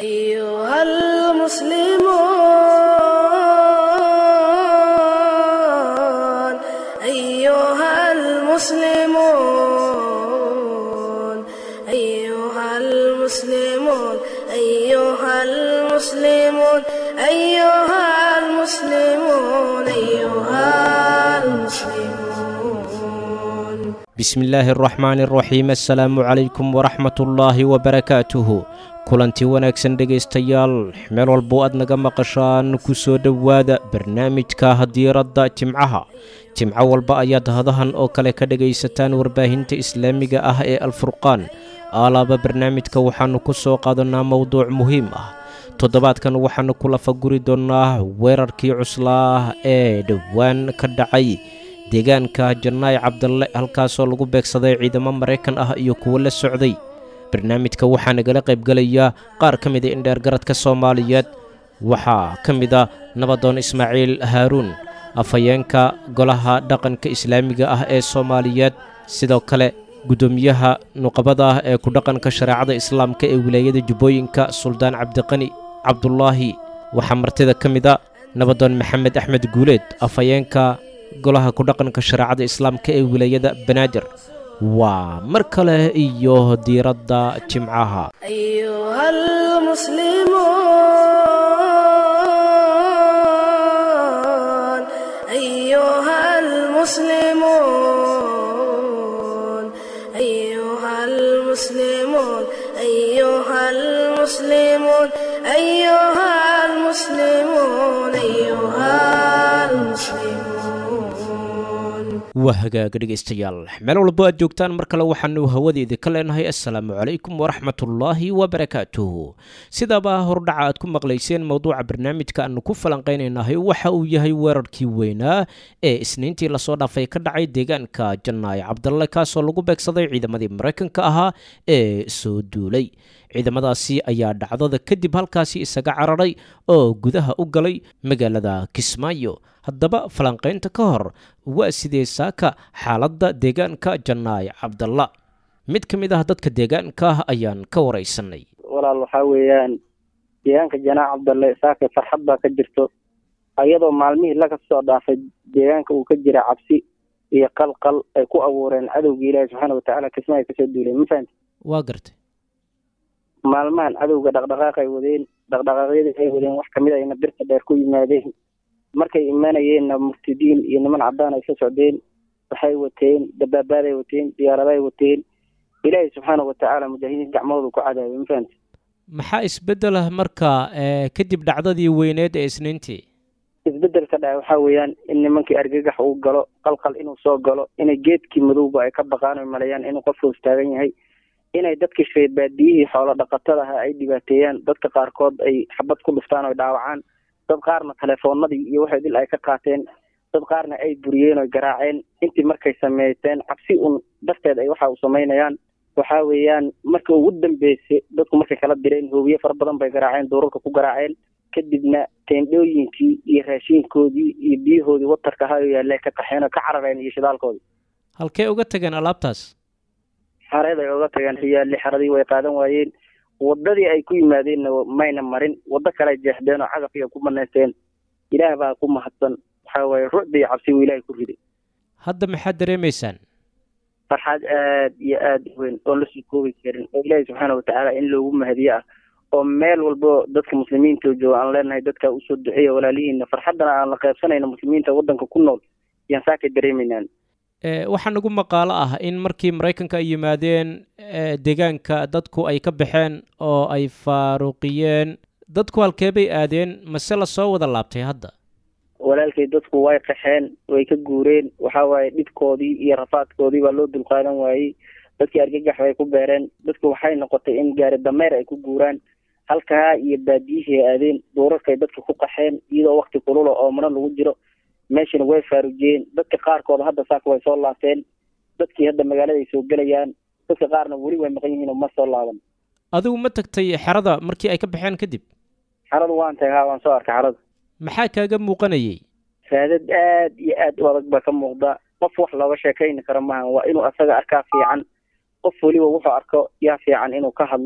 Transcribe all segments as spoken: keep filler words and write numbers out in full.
أيها المسلمون أيها المسلمون أيها المسلمون أيها المسلمون أيها المسلمون أيها المسلمون بسم الله الرحمن الرحيم السلام عليكم ورحمة الله وبركاته kulanti wanaagsan dhegaystayaal meel walbo aad naga maqashaan ku soo dhowaada barnaamijka hadiiradda jimcaha jimco walba ayaad hadahan oo kale ka dhegaysataan warbaahinta islaamiga ah ee alfurqaan alaaba barnaamijka waxaanu ku soo qaadanaa mowduuc muhiim ah toddobaadkan waxaanu kula faguri doonaa weerarkii cuslaa ee dhowaan ka dhacay deegaanka jannaay cabdalle halkaasoo lagu beegsaday ciidamo maraykan ah iyo kuwo la socday barnaamijka waxaa nagala qaybgelaya qaar ka mida indheergaradka soomaaliyeed waxaa ka mida nabadoon ismaaciil haaruun afhayeenka golaha dhaqanka islaamiga ah ee soomaaliyeed sidoo kale guddoomiyaha nuqabada ah ee ku dhaqanka shareecada islaamka ee wilaayada jubbooyinka suldaan cabdiqani cabdulaahi waxaa martida ka mida nabadoon maxamed axmed guuleed afhayeenka golaha ku dhaqanka shareecada islaamka ee wilaayada banaadir waa mar kale iyo diiradda jimcaha أيها المسلمون أيها المسلمون أيها المسلمون أيها المسلمون أيها المسلمون أيها المسلمون waa hagaaga dhegaystayaal meel walbo aad joogtaan mar kale waxaanu hawadeedii ka leenahay assalaamu calaykum waraxmatullaahi wabarakaatuhu sidaaba hordhaca aad ku maqlayseen mowduuca barnaamijka aanu ku falanqaynaynahay waxa uu yahay weerarkii weynaa ee isniintii lasoo dhaafay ka dhacay deegaanka jannaay cabdalle kaasoo lagu beegsaday ciidamadii maraykanka ahaa ee soo duulay ciidamadaasi ayaa dhacdada kadib halkaasi isaga cararay oo gudaha u galay magaalada kismaayo haddaba falanqaynta ka hor waa sidee saaka xaaladda deegaanka jannaay cabdalla mid ka mid ah dadka deegaanka ah ayaan ka waraysanay walaal waxaa weeyaan deegaanka jannaay cabdalle saaka farxad baa ka jirto ayadoo maalmihii laga soo dhaafay deegaanka uu ka jira cabsi iyo qalqal ay ku abuureen cadowga ilaahi subxaana watacaala kismaayo kasoo duulay ma fahamti waa gartay maalmahan cadowga dhaqdhaqaaq ay wadeen dhaqdhaqaaqyadii ay wadeen wax kamid ayna birta dheer ku yimaadeen markay imaanayeenna muftidiin iyo niman caddaan ay ka socdeen waxay wateen dabaabaad ay wateen diyaarada ay wateen ilaahay subxaana watacaala mujaahidiin gacmahooda ku cadaabay ma fahamti maxaa isbeddel ah marka kadib dhacdadii weyneed ee isniintii isbeddel ka dhacay waxaa weeyaan in nimankii argagax uu galo qalqal inuu soo galo inay geedkii madowba ay ka baqaan oy maleeyaan inuu qof hoos taagan yahay inay dadkii reerbaadiyihii xoolo dhaqatada aha ay dhibaateeyaan dadka qaarkood ay xabad ku dhuftaan oy dhaawacaan dad qaarna telefoonadii iyo waxay dil ay ka qaateen dad qaarna ay buriyeen oy garaaceen intii markay sameysteen cabsi un darteed ay waxa u samaynayaan waxaa weeyaan marka ugu dambeysay dadku markay kala direen hoobiye fara badan bay garaaceen duurarka ku garaaceen kadibna teendhooyinkii iyo raashiinkoodii iyo biyahoodii watarka ahaa oo yaallee ka qaxeen oo ka carareen iyo shidaalkoodii halkee uga tageen alaabtaas xareed ay uga tageen riyaalli xaradii way qaadan waayeen waddadii ay ku yimaadeenna mayna marin waddo kale ay jeexdeen oo cagaf iyo ku banaysteen ilaah baa ku mahadsan waxaa waaye rucda iyo cabsi uu ilaahay ku riday hadda maxaad dareemaysaan farxad aad iyo aad u weyn oon la soo koobi karin oo ilaahay subxaana watacaala in loogu mahadiyo ah oo meel walbo dadka muslimiinta jooga aan leenahay dadka usoo duceeya walaalihiina farxaddana aan la qaybsanayno muslimiinta waddanka ku nool yaan saakay dareemaynaan waxaa nagu maqaalo ah in markii maraykanka ay yimaadeen deegaanka dadku ay ka baxeen oo ay faaruqiyeen dadku halkee bay aadeen mase lasoo wada laabtay hadda walaalkay dadku way qaxeen way ka guureen waxaa waaye dhibkoodii iyo rafaadkoodii baa loo dulqaadan waayey dadkii argagax bay ku beereen dadku waxay noqotay in gaari dameer ay ku guuraan halkaa iyo baadiyihii ay aadeen duurarkay dadka ku qaxeen iyadoo wakti kulula oo mana lagu jiro meeshana way faarujiyeen dadka qaarkooda hadda saaka way soo laabteen dadkii hadda magaalada ay soo gelayaan dadka qaarna weli way maqan yihiin oo ma soo laaban adigu ma tagtay xerada markii ay ka baxeen kadib xeradu waan tagaa waan soo arkay xerada maxaa kaaga muuqanayay raadad aad iyo aad u adag baa ka muuqda qof wax looga sheekayni karo maaha waa inuu asaga arkaa fiican qof weliba wuxuu arko yaa fiican inuu ka hadlo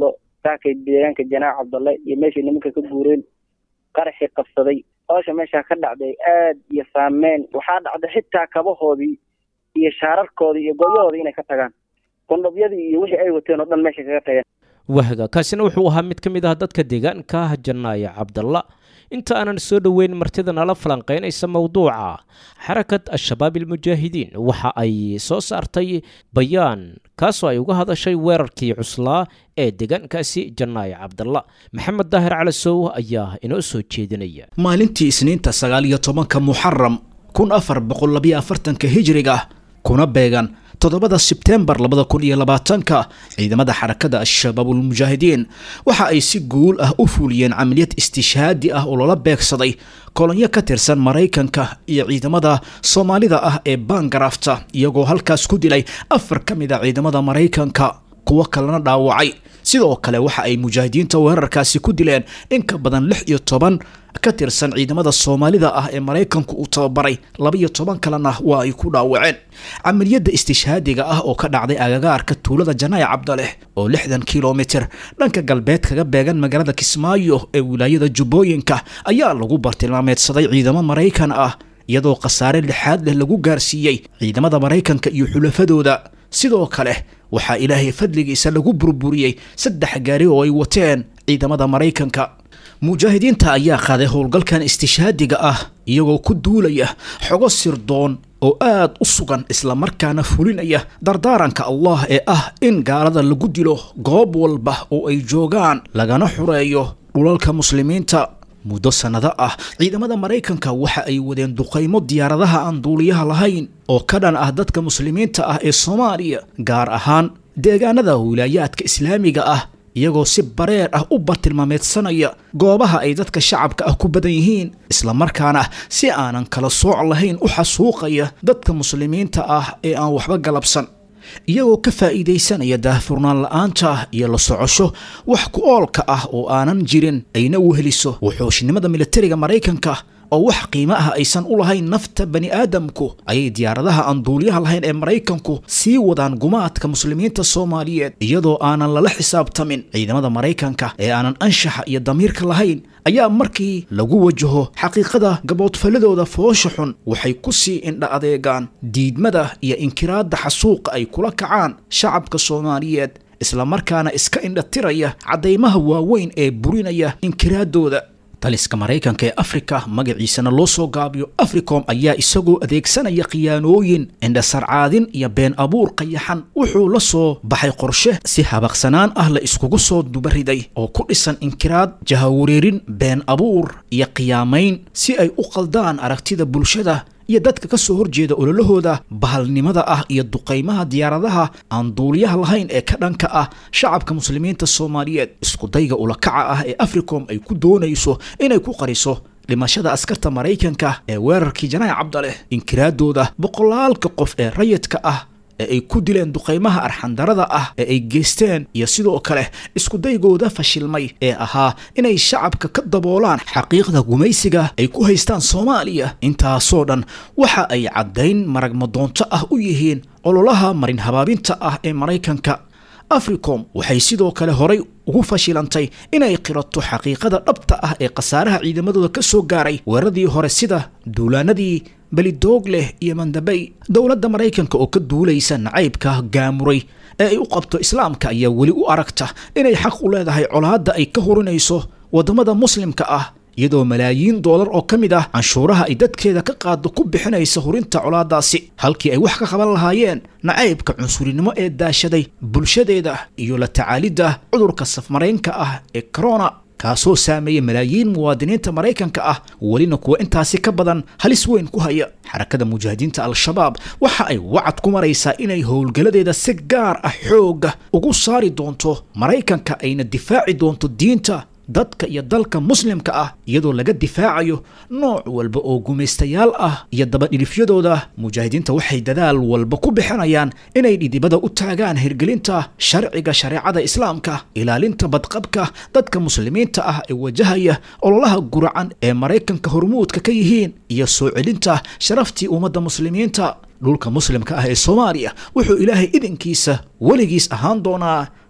saakay deegaanka janaac cabdalle iyo meeshii nimanka ka guureen qaraxii qabsaday oosha meeshaa ka dhacday aad iyo saameyn waxaa dhacday xitaa kabahoodii iyo shaararkoodii iyo gooyahoodii inay ka tagaan kondhobyadii iyo wixii ay wateen oo dhan meesha kaga tageen wahga kaasina wuxuu ahaa mid ka mid ah dadka deegaanka janaaye cabdalla inta aanan soo dhoweyn martida nala falanqeynaysa mowduuca xarakad al-shabaab almujaahidiin waxa ay soo saartay bayaan kaasoo ay uga hadashay weerarkii cuslaa ee deegaankaasi janaaye cabdalla maxamed daahir calasow ayaa inoo soo jeedinaya maalintii isniinta sagaal iyo tobanka muxaram kun afar boqol labiyo afartanka hijriga kuna beegan toddobada sebtembar labada kun iyo labaatanka ciidamada xarakada al-shabaab almujaahidiin waxa ay si guul ah u fuliyeen camaliyad istishhaadi ah oo loola beegsaday kolonyo ka tirsan maraykanka iyo ciidamada soomaalida ah ee baangarafta iyagoo halkaas ku dilay afar ka mid a ciidamada maraykanka kuwo kalena dhaawacay sidoo kale waxa ay mujaahidiinta weerarkaasi ku dileen in ka badan lix iyo toban ka tirsan ciidamada soomaalida ah ee maraykanku uu tababaray laba iyo toban kalena waa ay ku dhaawaceen camaliyadda istishhaadiga ah oo ka dhacday agagaarka tuulada janaaye cabdaleh oo lixdan kilomitir dhanka galbeed kaga beegan magaalada kismaayo ee wilaayada jubbooyinka ayaa lagu bartilmaameedsaday ciidamo maraykan ah iyadoo khasaare lixaad leh lagu gaarsiiyey ciidamada maraykanka iyo xulafadooda sidoo kale waxaa ilaahay fadligiisa lagu burburiyey saddex gaari oo ay wateen ciidamada maraykanka mujaahidiinta ayaa qaaday howlgalkan istishhaadiga ah iyagoo ku duulaya xogo sirdoon oo aad u sugan islamarkaana fulinaya dardaaranka allah ee ah in gaalada lagu dilo goob walba oo ay joogaan lagana xureeyo dhulalka muslimiinta muddo sanado ah ciidamada maraykanka waxa ay wadeen duqaymo diyaaradaha aan duuliyaha lahayn oo ka dhan ah dadka muslimiinta ah ee soomaaliya gaar ahaan deegaanada wilaayaadka islaamiga ah iyagoo si bareer ah u bartilmaameedsanaya goobaha ay dadka shacabka ah ku badan yihiin islamarkaana si aanan kala sooc lahayn u xasuuqaya dadka muslimiinta ah ee aan waxba galabsan iyagoo ka faa'iidaysanaya daahfurnaan la'aanta iyo la socosho wax ku oolka ah oo aanan jirin ayna weheliso wuxuushnimada militariga maraykanka oo wax qiimo ah aysan u lahayn nafta bani aadamku ayay diyaaradaha aan duuliyaha lahayn ee maraykanku sii wadaan gumaadka muslimiinta soomaaliyeed iyadoo aanan lala xisaabtamin ciidamada maraykanka ee aanan anshaxa iyo damiirka lahayn ayaa markii lagu wajaho xaqiiqada gaboodfaladooda foosha xun waxay ku sii indha adeegaan diidmada iyo inkiraadda xasuuqa ay kula kacaan shacabka soomaaliyeed islamarkaana iska indhatiraya caddaymaha waaweyn ee burinaya inkiraadooda taliska maraykanka ee afrika magaciisana loo soo gaabiyo africom ayaa isagoo adeegsanaya khiyaanooyin indhasarcaadin iyo been abuur qayaxan wuxuu la soo baxay qorshe si habaqsanaan ah la iskugu soo dubariday oo ku dhisan inkiraad jahawareerin been abuur iyo qiyaamayn si ay u qaldaan aragtida bulshada iyo dadka ka soo horjeeda ololahooda bahalnimada ah iyo duqaymaha diyaaradaha aan duuliyaha lahayn ee ka dhanka ah shacabka muslimiinta soomaaliyeed iskudayga ulakaca ah ee africom ay ku doonayso inay ku qariso dhimashada askarta maraykanka ee weerarkii janaaye cabdaleh inkiraadooda boqolaalka qof ee rayidka ah ee ay ku dileen duqaymaha arxandarada ah ee ay geysteen iyo sidoo kale iskudaygooda fashilmay ee ahaa inay shacabka ka daboolaan xaqiiqda gumaysiga ay ku haystaan soomaaliya intaasoo dhan waxa ay caddayn maragmadoonto ah u yihiin ololaha marin habaabinta ah ee maraykanka africom waxay sidoo kale horay ugu fashilantay inay qirato xaqiiqada dhabta ah ee khasaaraha ciidamadooda ka soo gaaray weeraradii hore sida duulaanadii belidoog leh iyo mandabay dowladda maraykanka oo ka duulaysa nacaybka gaamuray ee ay u qabto islaamka ayaa weli u aragta inay xaq u leedahay colaadda ay ka hurinayso waddamada muslimka ah iyadoo malaayiin doolar oo ka mid ah canshuuraha ay dadkeeda ka qaado ku bixinaysa hurinta colaadaasi halkii ay wax ka qaban lahaayeen nacaybka cunsurinimo ee daashaday bulshadeeda iyo la tacaalidda cudurka safmaraynka ah ee corona kaasoo saameeya malaayiin muwaadiniinta maraykanka ah welina kuwa intaasi ka badan halis weyn ku haya xarakada mujaahidiinta al-shabaab waxa ay wacad ku maraysaa inay howlgaladeeda si gaar ah xooga ugu saari doonto maraykanka ayna difaaci doonto diinta dadka iyo dalka muslimka ah iyadoo laga difaacayo nooc walba oo gumaystayaal ah iyo dabadhilifyadooda mujaahidiinta waxay dadaal walba ku bixinayaan inay dhidibada u taagaan hirgelinta sharciga shareecada islaamka ilaalinta badqabka dadka muslimiinta ah ee wajahaya ololaha guracan ee maraykanka hormuudka ka yihiin iyo soo celinta sharaftii ummadda muslimiinta dhulka muslimka ah ee soomaaliya wuxuu ilaahay idinkiisa weligiis ahaan doonaa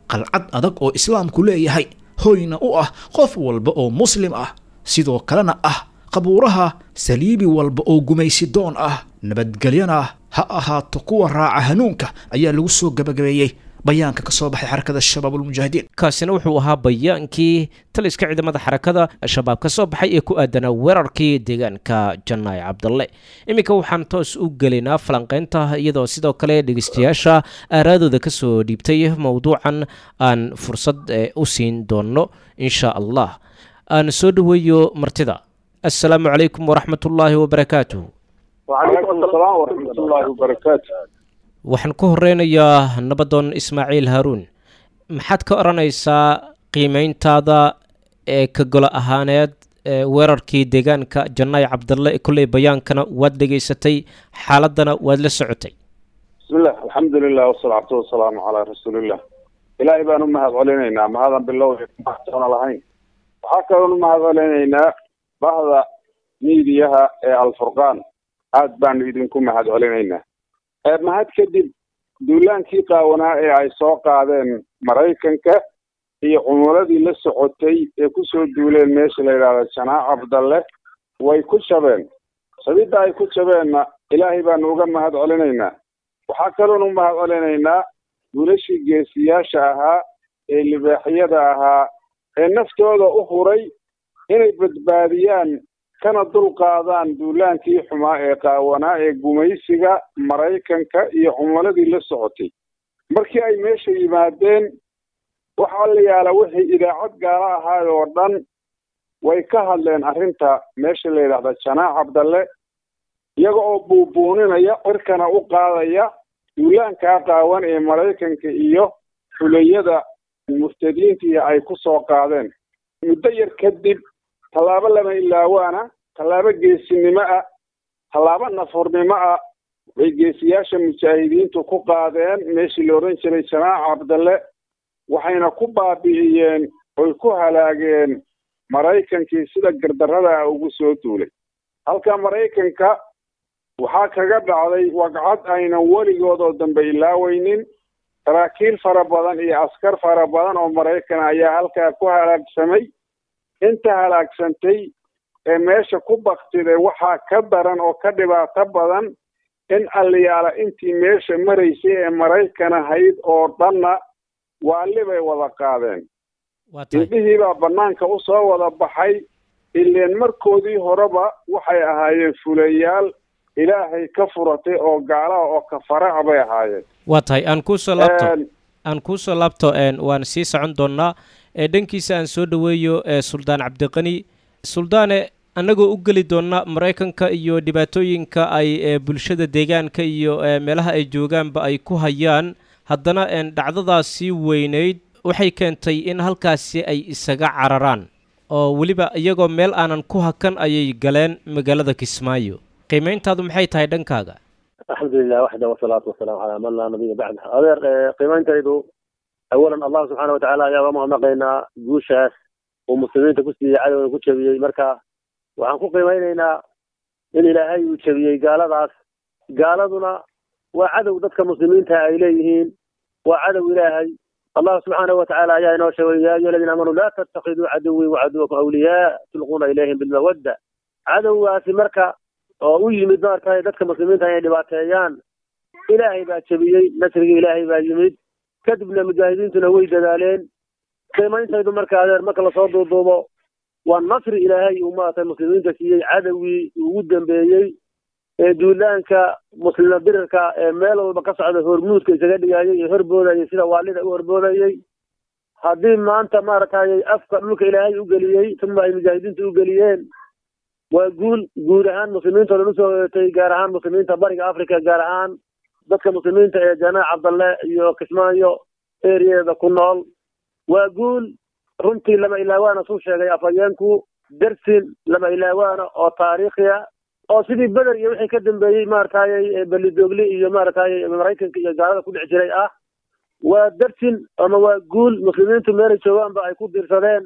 qalcad adag oo islaamku leeyahay hoyna u ah qof walba oo muslim ah sidoo kalena ah qabuuraha saliibi walba oo gumaysi doon ah nabadgelyana ha ahaato kuwa raaca hanuunka ayaa lagu soo gabagabeeyey bayaanka ka soo baxay xarakada shabaabul mujaahidiin kaasina wuxuu ahaa bayaankii taliska ciidamada xarakada shabaab ka soo baxay ee ku aadanaa weerarkii deegaanka jannaay cabdalle iminka waxaan toos u gelinaa falanqaynta iyadoo sidoo kale dhegeystayaasha aaraadooda ka soo dhiibtay mowduucan aan fursad u siin doono insha allah aan soo dhaweeyo martida assalaamu calaykum waraxmatullaahi wabarakaatuh وعليكم السلام ورحمة الله وبركاته waxaan ku horeynayaa nabadoon ismaaciil haaruun maxaad ka odhanaysaa qiimeyntaada ee ka golo ahaaneed ee weerarkii deegaanka jannaay cabdalle kolley bayaankana waad dhegaysatay xaaladana waad la socotay بسم الله الحمد لله والصلاة والسلام على رسول الله إلهي بان أمهد علينا ما هذا بالله محسن لهين وحكا أمهد علينا بعض ميديها الفرقان aad baan idinku mahad celinaynaa mahad kadib duulaankii qaawanaa ee ay soo qaadeen maraykanka iyo cumuladii la socotay ee ku soo duuleen meesha la yidhaahdo janaac cabdalle way ku jabeen sabida ay ku jabeenna ilaahay baanu uga mahad celinaynaa waxaa kaloonu mahad celinaynaa duulashii geesiyaasha ahaa ee libaaxyada ahaa ee naftooda u huray inay badbaadiyaan kana dulqaadaan duulaankii xumaa ee qaawanaa ee gumaysiga maraykanka iyo cumuladii la socotay markii ay meesha yimaadeen waxaa la yaala wixii idaacad gaala ahaay oo dhan way ka hadleen arrinta meesha la yidhaahda janaac cabdalle iyaga oo buubuuninaya cirkana u qaadaya duulaankaa qaawan ee maraykanka iyo xulayada murtadiintii ay ku soo qaadeen muddo yar kadib tallaabo lama ilaawaana tallaabo geesinimo ah tallaabo nafurnimo ah bay geesiyaasha mujaahidiintu ku qaadeen meeshii la odhan jiray janaac cabdalle waxayna ku baabi'iyeen oy ku halaageen maraykankii sida gardarrada ah ugu soo duulay halka maraykanka waxaa kaga dhacday waqcad aynan weligood oo dambe ilaaweynin saraakiil fara badan iyo askar fara badan oo maraykan ayaa halkaa ku halaagsamay inta halaagsantay ee meesha ku baktiday waxaa ka daran oo ka dhibaato badan in alliyaala intii meesha maraysay ee maraykan ahayd oo dhanna waali bay wada qaadeen indhihii baa bannaanka u soo wada baxay ileen markoodii horeba waxay ahaayeen fulayaal ilaahay ka furatay oo gaalaha oo kafaraha bay ahaayeen waa tahay aan kuusoo laabto aan kuusoo laabto waan sii socon doonaa ee dhankiisa aan soo dhaweeyo ee suldaan cabdiqani suldaane annagoo u geli doona maraykanka iyo dhibaatooyinka ay bulshada deegaanka iyo meelaha ay joogaanba ay ku hayaan haddana dhacdadaasi weynayd waxay keentay in halkaasi ay isaga cararaan oo weliba iyagoo meel aanan ku hakan ayay galeen magaalada kismaayo qiimayntaadu maxay tahay dhankaaga alxamdulilah waxda wasalaatu wasalaamu calaa man laa nabiya bacda adeer qiimeyntaydu awalan allah subxaana watacaala ayaa uga mahadnaqaynaa guushaas uu muslimiinta ku siiyey cadowna ku jebiyey marka waxaan ku qiimeynaynaa in ilaahay uu jebiyey gaaladaas gaaladuna waa cadow dadka muslimiinta ay leeyihiin waa cadow ilaahay allah subxaanahu watacaala ayaa inoo sheegay yaa ayuha aladiina aamanuu laa tattakhiduu caduwii wacaduwakum awliyaa tulquuna ilayhim bilmawadda cadowgaasi marka oo u yimid maaragtay dadka muslimiinta inay dhibaateeyaan ilaahay baa jebiyey nasrigii ilaahay baa yimid kadibna mujaahidiintuna way dadaaleen qiimeyntaydu marka adeer marka lasoo duuduubo waa nasri ilaahay uu maaragtay muslimiinta siiyey cadowgii ugu dambeeyey ee duulaanka muslima birirka ee meel walba ka socda hormuudka isaga dhigayay ee horboodayay sida waalida u horboodayay haddii maanta maaragtay afka dhulka ilaahay u geliyey tuma ay mujaahidiinta u geliyeen waa guul guud ahaan muslimiinta oo dhan usoo eetay gaar ahaan muslimiinta bariga africa gaar ahaan dadka muslimiinta ee janaac cabdalle iyo kismaayo ereada ku nool waa guul runtii lama ilaawaana suu sheegay afhayeenku dersin lama ilaawaana oo taariikhiya oo sidii beder iyo wixii ka dambeeyey maaragtay belidoogli iyo maaragtay maraykanka iyo gaalada ku dhex jiray ah waa dersin ama waa guul muslimiintu meelay joogaanba ay ku diirsadeen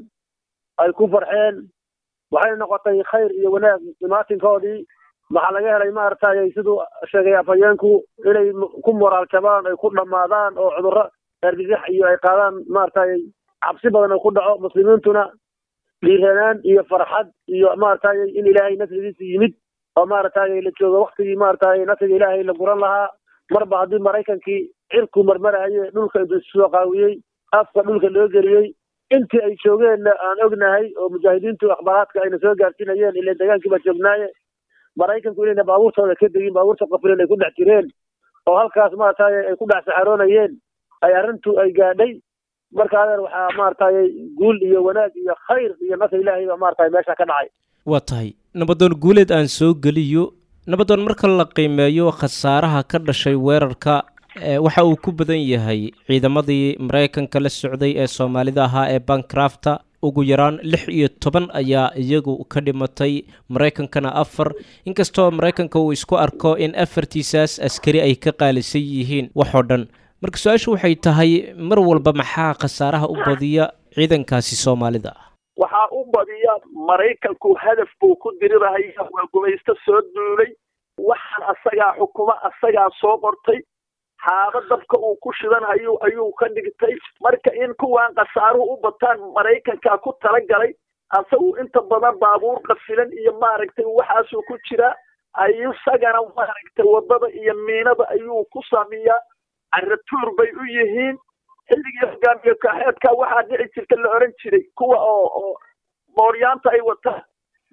ay ku farxeen waxay noqotay khayr iyo wanaag imaatinkoodii maxaa laga helay maaragtay siduu sheegay afhayeenku inay ku moraal jabaan ay ku dhammaadaan oo cudurro argagax iyo ay qaadaan maaragtay cabsi badan oo ku dhaco muslimiintuna dhiiranaan iyo farxad iyo maaragtay in ilaahay nasrigiisa yimid oo maaragtay la joogo waqtigii maaragtay nasriga ilaahay la guran lahaa marba haddii maraykankii cirku marmaraye dhulka intuu soo qaawiyey afka dhulka loo geliyey intii ay joogeenna aan ognahay oo mujaahidiintu akhbaaraadka ayna soo gaarsiinayeen ilaa degaankii baa joognaaye maraykanku inayna baabuurtooda ka degin baabuurta qafilin ay ku dhex jireen oo halkaas maaragtay ay ku dhex saxaroonayeen ay arrintu ay gaadhay marka adeer waxaa maaragtay guul iyo wanaag iyo khayr iyo nasr ilaahay baa maaragtay meesha ka dhacay waa tahay nabadoon guuleed aan soo geliyo nabadoon marka la qiimeeyo khasaaraha ka dhashay weerarka waxa uu ku badan yahay ciidamadii maraykanka la socday ee soomaalida ahaa ee bancrafta ugu yaraan lix iyo toban ayaa iyagu ka dhimatay maraykankana afar inkastoo maraykanka uu isku arko in afartiisaas askari ay ka qaalisan yihiin waxoo dhan marka su-aashu waxay tahay mar walba maxaa khasaaraha u badiya ciidankaasi soomaalida waxaa u badiya maraykanku hadaf buu ku dirirahaya waa gumaysto soo duulay waxaan asagaa xukuma asagaa soo qortay xaaba dabka uu ku shidanhayo ayuu ka dhigtay marka in kuwaan khasaaruhu u bataan maraykankaa ku talagalay asagu inta badan baabuur qafilan iyo maaragtay waxaasuu ku jiraa ayisagana maaragtay wadada iyo miinada ayuu ku sameeyaa caratuur bay u yihiin xilligii hogaamiye kaaxeedka waxaa dhici jirta la oran jiray kuwa oo oo mooryaanta ay wataan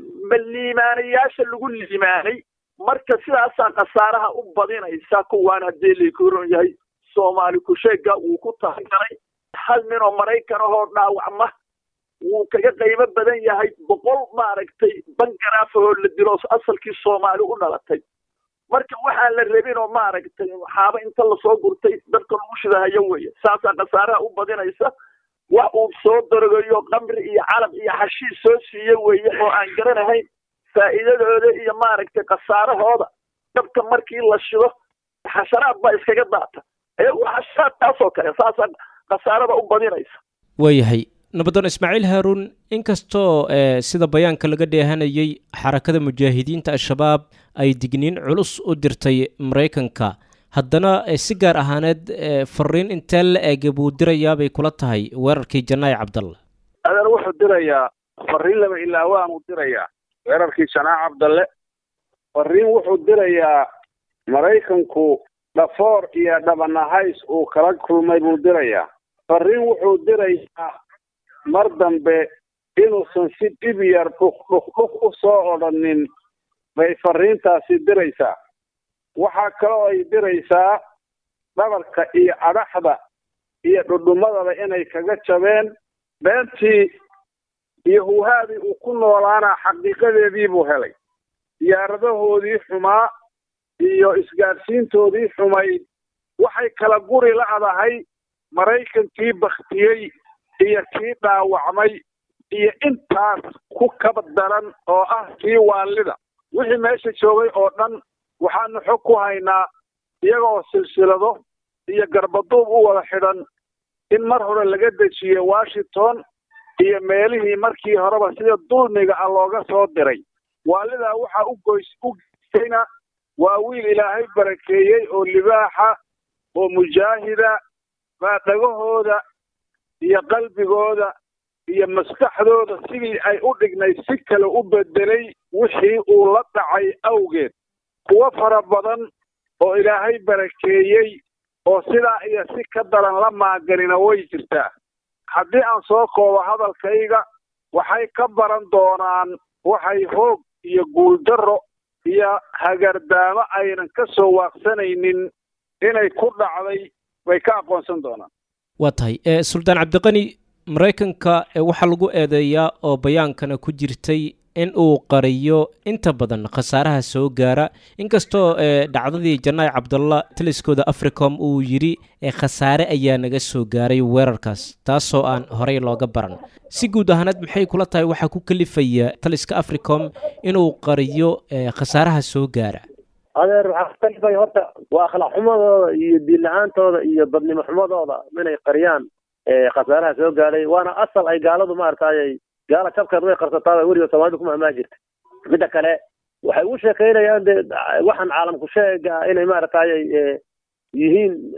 maliimaanayaasha lagu liimaanay marka sidaasaa khasaaraha u badinaysa kuwaan haddii lakuron yahay soomaali kusheega wuu ku talagalay hal nin oo maraykan ahoo dhaawacma wuu kaga qiimo badan yahay boqol maaragtay bangaraaf oo la dilo asalkii soomaali u dhalatay marka waxaan la rabin oo maaragtay waxaaba inta lasoo gurtay dadka lagu shidahayo weeye saasaa khasaaraha u badinaysa wax uu soo dorogayo qamri iyo calab iyo xashiis soo siiye weeye oo aan garanahayn faa'iidadooda iyo maaragtay khasaarahooda dabka markii la shido xasharaad baa iskaga daata ayagu xasharaadkaasoo kale saasaa khasaarada u badinaysa waayahay nabadoon ismaaciil haaruun inkastoo sida bayaanka laga dheehanayay xarakada mujaahidiinta al-shabaab ay digniin culus u dirtay maraykanka haddana si gaar ahaaneed fariin intee la ege buu dirayaa bay kula tahay weerarkii janaayi cabdalle adeer wuxuu dirayaa fariin laba ilaa waanuu dirayaa weerarkii janaayi cabdalle fariin wuxuu dirayaa maraykanku dhafoor iyo dhabanahays uu kala kulmay buu dirayaa fariin wuxuu dirayaa mar dambe inuusan si dhib yar dhukdhukdhuk u soo odhanin bay fariintaasi diraysaa waxaa kaloo ay diraysaa dhabarka iyo adhaxda iyo dhudhumadaba inay kaga jabeen beentii iyo huhaadii uu ku noolaana xaqiiqadeedii buu helay diyaaradahoodii xumaa iyo isgaadhsiintoodii xumayd waxay kala guri la'dahay maraykankii baktiyey iyo kii dhaawacmay iyo intaas ku kaba daran oo ah kii waalida wixii meesha joogay oo dhan waxaanu xog ku haynaa iyaga oo silsilado iyo garbaduub u wada xidhan in mar hore laga dejiyey washington iyo meelihii markii horeba sida dulmiga ah looga soo diray waalidaa waxaa u goys u geystayna waa wiil ilaahay barakeeyey oo libaaxa oo mujaahida baa dhagahooda iyo qalbigooda iyo maskaxdooda sidii ay u dhignay si kale u bedelay wixii uu la dhacay awgeed kuwo fara badan oo ilaahay barakeeyey oo sidaa iyo si ka daran la maaganina way jirtaa haddii aan soo koobo hadalkayga waxay ka baran doonaan waxay hoog iyo guuldarro iyo hagardaamo aynan ka soo waaqsanaynin inay ku dhacday way ka aqoonsan doonaan waa tahay suldaan cabdiqani maraykanka waxaa lagu eedeeyaa oo bayaankana ku jirtay in uu qariyo inta badan khasaaraha soo gaara inkastoo dhacdadii janaayi cabdalla taliskooda africom uu yidhi khasaare ayaa naga soo gaaray weerarkaas taasoo aan horey looga baran si guud ahaaneed maxay kula tahay waxaa ku kalifaya taliska africom inuu qariyo khasaaraha soo gaara adeer waxaa ku kalifaya horta waa akhlaaq xumadooda iyo diin la-aantooda iyo badnimo xumadooda inay qariyaan khasaaraha soo gaaray waana asal ay gaaladu maaragtay gaala kabkeed way qarsataa weliba soomaalida kuma amaan jirta midda kale waxay u sheekaynayaan de waxaan caalamku sheega inay maaragtay yihiin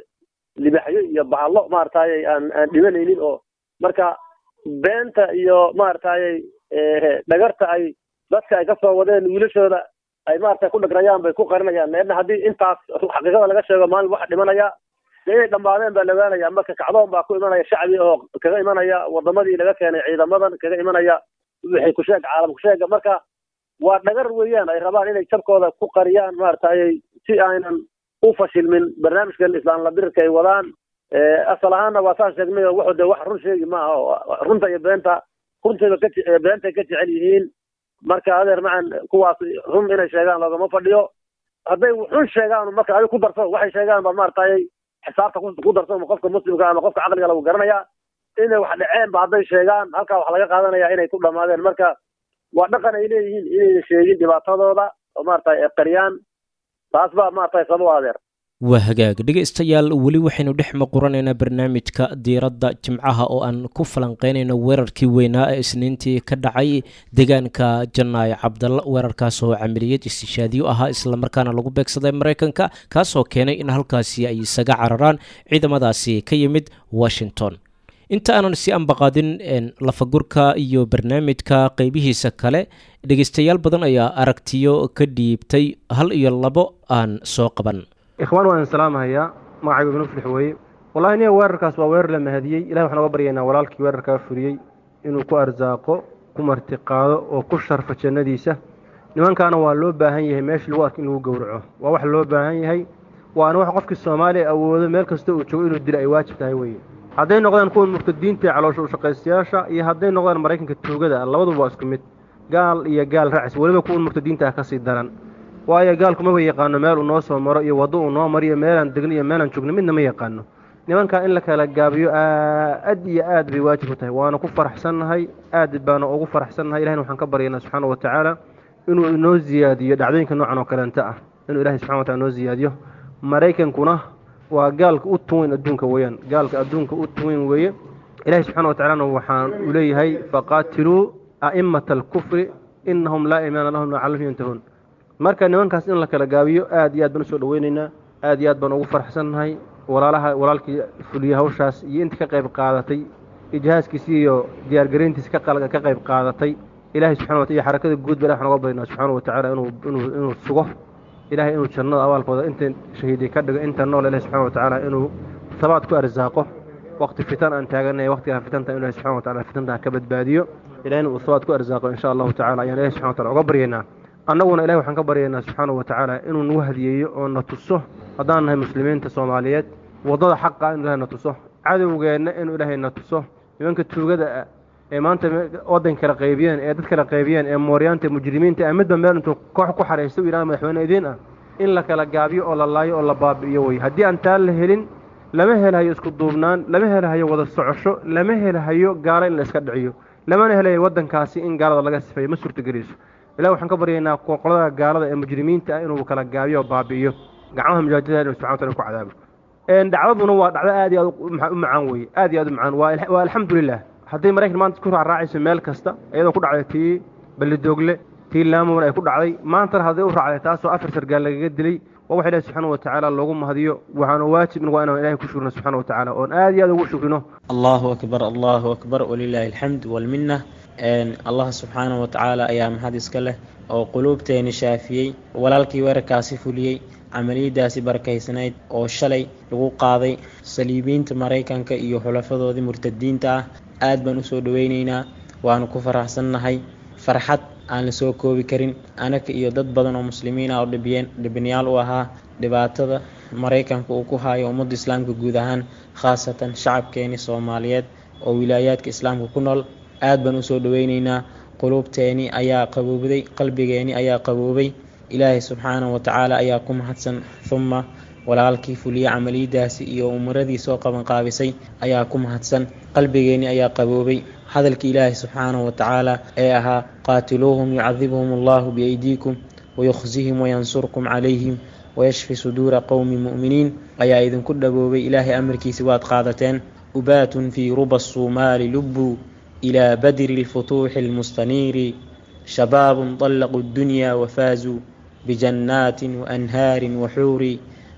libaxyo iyo bahalo maaragtay aan aan dhimanaynin oo marka beenta iyo maaragtay dhagarta ay dadka ay ka soo wadeen wiilashooda ay maaragtay ku dhagrayaan bay ku qarinayaan leena haddii intaas xaqiiqada laga sheego maalin waxa dhimanaya inay dhammaadeen baa lagaanaya marka kacdoon baa ku imanaya shacbi oo kaga imanaya wadamadii laga keenay ciidamadan kaga imanaya wixii ku sheeg caalam ku sheega marka waa dhagar weeyaan ay rabaan inay jabkooda ku qariyaan maaragtay si aynan u fashilmin barnaamijkan islaan la dirirka ay wadaan asal ahaanna waa saan sheegnay oo wuxuu de wax run sheegi maaha oo runta iyo beenta runteeda ka beentay ka jecel yihiin marka adeer macan kuwaas run inay sheegaan loogama fadhiyo hadday run sheegaan marka adiga ku darso waxay sheegaan ba maaragtay xisaabta ku darso qofka muslimka ama qofka caqliga lagu garanaya inay wax dhaceen ba hadday sheegaan halkaa wax laga qaadanaya inay ku dhammaadeen marka waa dhaqan ay leeyihiin inayna sheegin dhibaatadooda oo maaragtay qariyaan taas baa maaragtay sabab adeer waa hagaag dhegaystayaal weli waxaynu dhex maquranaynaa barnaamijka diiradda jimcaha oo aan ku falanqeynayno weerarkii weynaa ee isniintii ka dhacay deegaanka janaayo cabdalla weerarkaas oo camaliyad istishaadiyo ahaa islamarkaana lagu beegsaday maraykanka kaasoo keenay in halkaasi ay isaga cararaan ciidamadaasi ka yimid washington inta aanan si ambaqaadin lafagurka iyo barnaamijka qeybihiisa kale dhegaystayaal badan ayaa aragtiyo ka dhiibtay hal iyo labo aan soo qaban ikhwaan waan salaamahayaa magacaygu ibnu flix weeye wallahi niya weerarkaas waa weerar la mahadiyey ilahay waxaan uga baryaynaa walaalkii weerarkaa furiyey inuu ku arsaaqo ku martiqaado oo ku sharfo jannadiisa nimankaana waa loo baahan yahay meeshii lagu arko in lagu gowraco waa wax loo baahan yahay waana wax qofkii soomaaliya awoodo meel kasta uu joogo inuu dilo ay waajib tahay weye hadday noqdaan kuwan murtadiinta ee caloosha ushaqaystayaasha iyo hadday noqdaan maraykanka tuugada labaduba waa isku mid gaal iyo gaal racis weliba kuwan murtadiinta ah kasii daran waayo gaalku maba yaqaano meel uu noo soo maro iyo waddo uu noo mariyo meelaan degno iyo meelaan joogno midna ma yaqaano nimankaa in la kala gaabiyo aad iyo aad bay waajib u tahay waana ku faraxsannahay aad baana ugu faraxsannahay ilahina waxaan ka baryaynaa subxaana wa tacaala inuu inoo ziyaadiyo dhacdooyinka noocan oo kaleenta ah inuu ilahay subxana wa tacala inoo ziyaadiyo maraykankuna waa gaalka u tuweyn adduunka weeyaan gaalka adduunka u tuweyn weeye ilahay subxana wa tacalana waxaan u leeyahay faqaatiluu a'immata alkufri innahum laa iimaana lahum lacallahum yantahuun marka nimankaas in la kala gaabiyo aad iyo aad baan usoo dhaweynaynaa aad iyo aad baan ugu faraxsannahay walaalaha walaalkii fuliye hawshaas iyo inta ka qayb qaadatay ijhaaskiisi iyo diyaargarayntiisa ka qalga ka qayb qaadatay ilaahay subxana wataala iyo xarakada guud baa waxaan uga baryaynaa subxaana wa tacaala inuu inuu inuu sugo ilaahay inuu jannada abaalkooda inta shahiiday ka dhigo inta nool ilaahay subxana wa tacaala inuu sabaad ku arsaaqo waqti fitan aan taaganay waqtiga fitanta inuu ilaahay subxana wa tacaala fitanta ka badbaadiyo ilaahay inuu sabaad ku arsaaqo insha allahu tacaala ayaan ilaahay subxana wa tacaala uga baryaynaa annaguna ilahay waxaan ka baryaynaa subxaana wa tacaala inuu nagu hadiyeeyo oo na tuso haddaan nahay muslimiinta soomaaliyeed waddada xaqa inuu ilahay na tuso cadowgeenna inuu ilaahay na tuso nimanka tuugada ah ee maanta waddan kala qaybiyeen ee dad kala qaybiyeen ee mooryaanta mujrimiinta ah midba meel intuu koox ku xaraysto u yidhahda madaxweyne idiin ah in la kala gaabiyo oo la laayo oo la baabi'iyo wey haddii aan taa la helin lama helahayo isku duubnaan lama helahayo wada socosho lama helahayo gaalo in la iska dhiciyo lamana helayo waddankaasi in gaalada laga sifeeyo ma suurtageliso ilahi waxaan ka baryaynaa qolada gaalada ee mujrimiinta ah inuu kala gaabiyo oo baabi'iyo gacmaha mujaahidada inuu subxana wataala ku cadaabo dhacdaduna waa dhacdo aad iyo aad u macaan weye aad iyo aad u macaan waa alxamdulilah hadday maraykan maanta ku raacraacayso meel kasta iyadoo ku dhacday tii balidoogle tii laamowna ay ku dhacday maantana hadday u raacday taasoo afar sargaal lagaga dilay waa wax ilahi subxaana wa tacaala loogu mahadiyo waxaana waajib in waa inaan ilahay ku shukrino subxana wa tacaala oon aad iyo aad ugu shukrino allahu akbar allahu akbar walilaahi alxamd walminna allah subxaana wa tacaala ayaa mahad iska leh oo quluubteeni shaafiyey walaalkii weerarkaasi fuliyey camaliyadaasi barakaysanayd oo shalay lagu qaaday saliibiinta maraykanka iyo xulafadoodii murtadiinta ah aad baan usoo dhaweynaynaa waanu ku faraxsannahay farxad aan la soo koobi karin anaka iyo dad badan oo muslimiin ah oo dhibiyeen dhibinayaal u ahaa dhibaatada maraykanka uu ku hayo ummadda islaamka guud ahaan khaasatan shacabkeeni soomaaliyeed oo wilaayaadka islaamka ku nool aad baan usoo dhaweynaynaa quluubteeni ayaa qaboobday qalbigeeni ayaa qaboobay ilaahay subxaanahu wa tacaala ayaa ku mahadsan uma walaalkii fuliye camaliyadaasi iyo umuradii soo qaban qaabisay ayaa ku mahadsan qalbigeeni ayaa qaboobay hadalkii ilaahay subxaanahu wa tacaala ee ahaa qaatiluuhum yucadibhum allahu biaydiikum wayukhzihim wayansurkum calayhim wayashfi suduura qowmi mu'miniin ayaa idinku dhaboobay ilaahay amarkiisi waad qaadateen ubaatun fii ruba suumaali lubbuu ilaa badri lfutuuxi almustaniiri shabaabun طallaquu اddunya wafaazuu bijannaatin waanhaarin waxuuri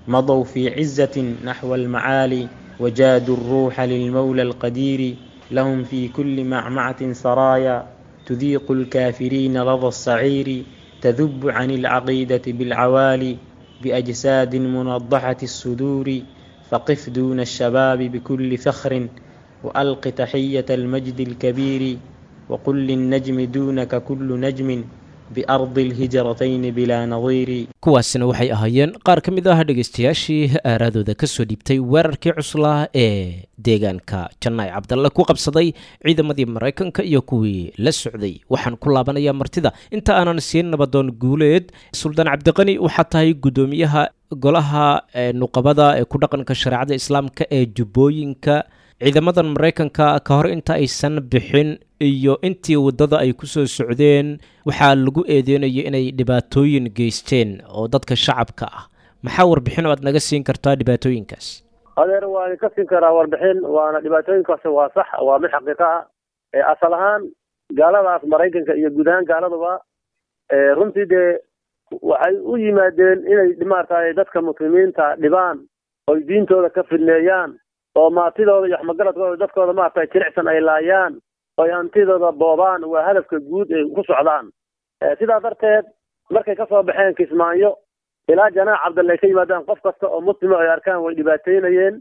مضوا في عزة نحو المعالي وجادوا الروح للمولى القدير لهم في كل معمعة سرايا تذيق الكافرين لظى الصعير تذب عن العقيدة بالعوالي بأجساد منضحة الصدور فقف دون الشباب بكل فخر وألق تحية المجد الكبير وقل للنجم دونك كل نجم بأرض الهجرتين بلا نظير. kuwaasina waxay ahaayeen qaar ka mid ah dhegaystayaashii aaraadooda ka soo dhiibtay weerarkii cuslaa ee deegaanka Janay Cabdalle ku qabsaday ciidamadii Mareykanka iyo kuwii la socday. waxaan ku laabanayaa martida inta aanan siin nabadoon guuleed. Suldaan Cabdiqani waxa tahay gudoomiyaha golaha nuqabada ee ku dhaqanka shariicada islaamka ee Jubbooyinka. ciidamadan Mareykanka ka hor inta aysan bixin iyo intii wadada ay ku soo socdeen waxaa lagu eedeynayay inay dhibaatooyin geysteen oo dadka shacabka ah. maxaa warbixin oo aad naga siin kartaa dhibaatooyinkaas? adeer waan ka siin karaa warbixin, waana dhibaatooyinkaas waa sax, waa mid xaqiiqo ah. ee asal ahaan gaaladaas Mareykanka iyo guud ahaan gaaladuba ee runtii dee waxay u yimaadeen inay dhimaartaay dadka muslimiinta dhibaan oo diintooda ka fidneeyaan oo maatidooda iyo xmagaladkooda dadkooda maartay jilicsan ay laayaan oo hantidooda boobaan. waa hadafka guud ee ku socdaan. sidaa darteed markay ka soo baxeen Kismaayo ilaa Janaac Cabdalle ka yimaadaan, qof kasta oo muslimo ay arkaan way dhibaateynayeen.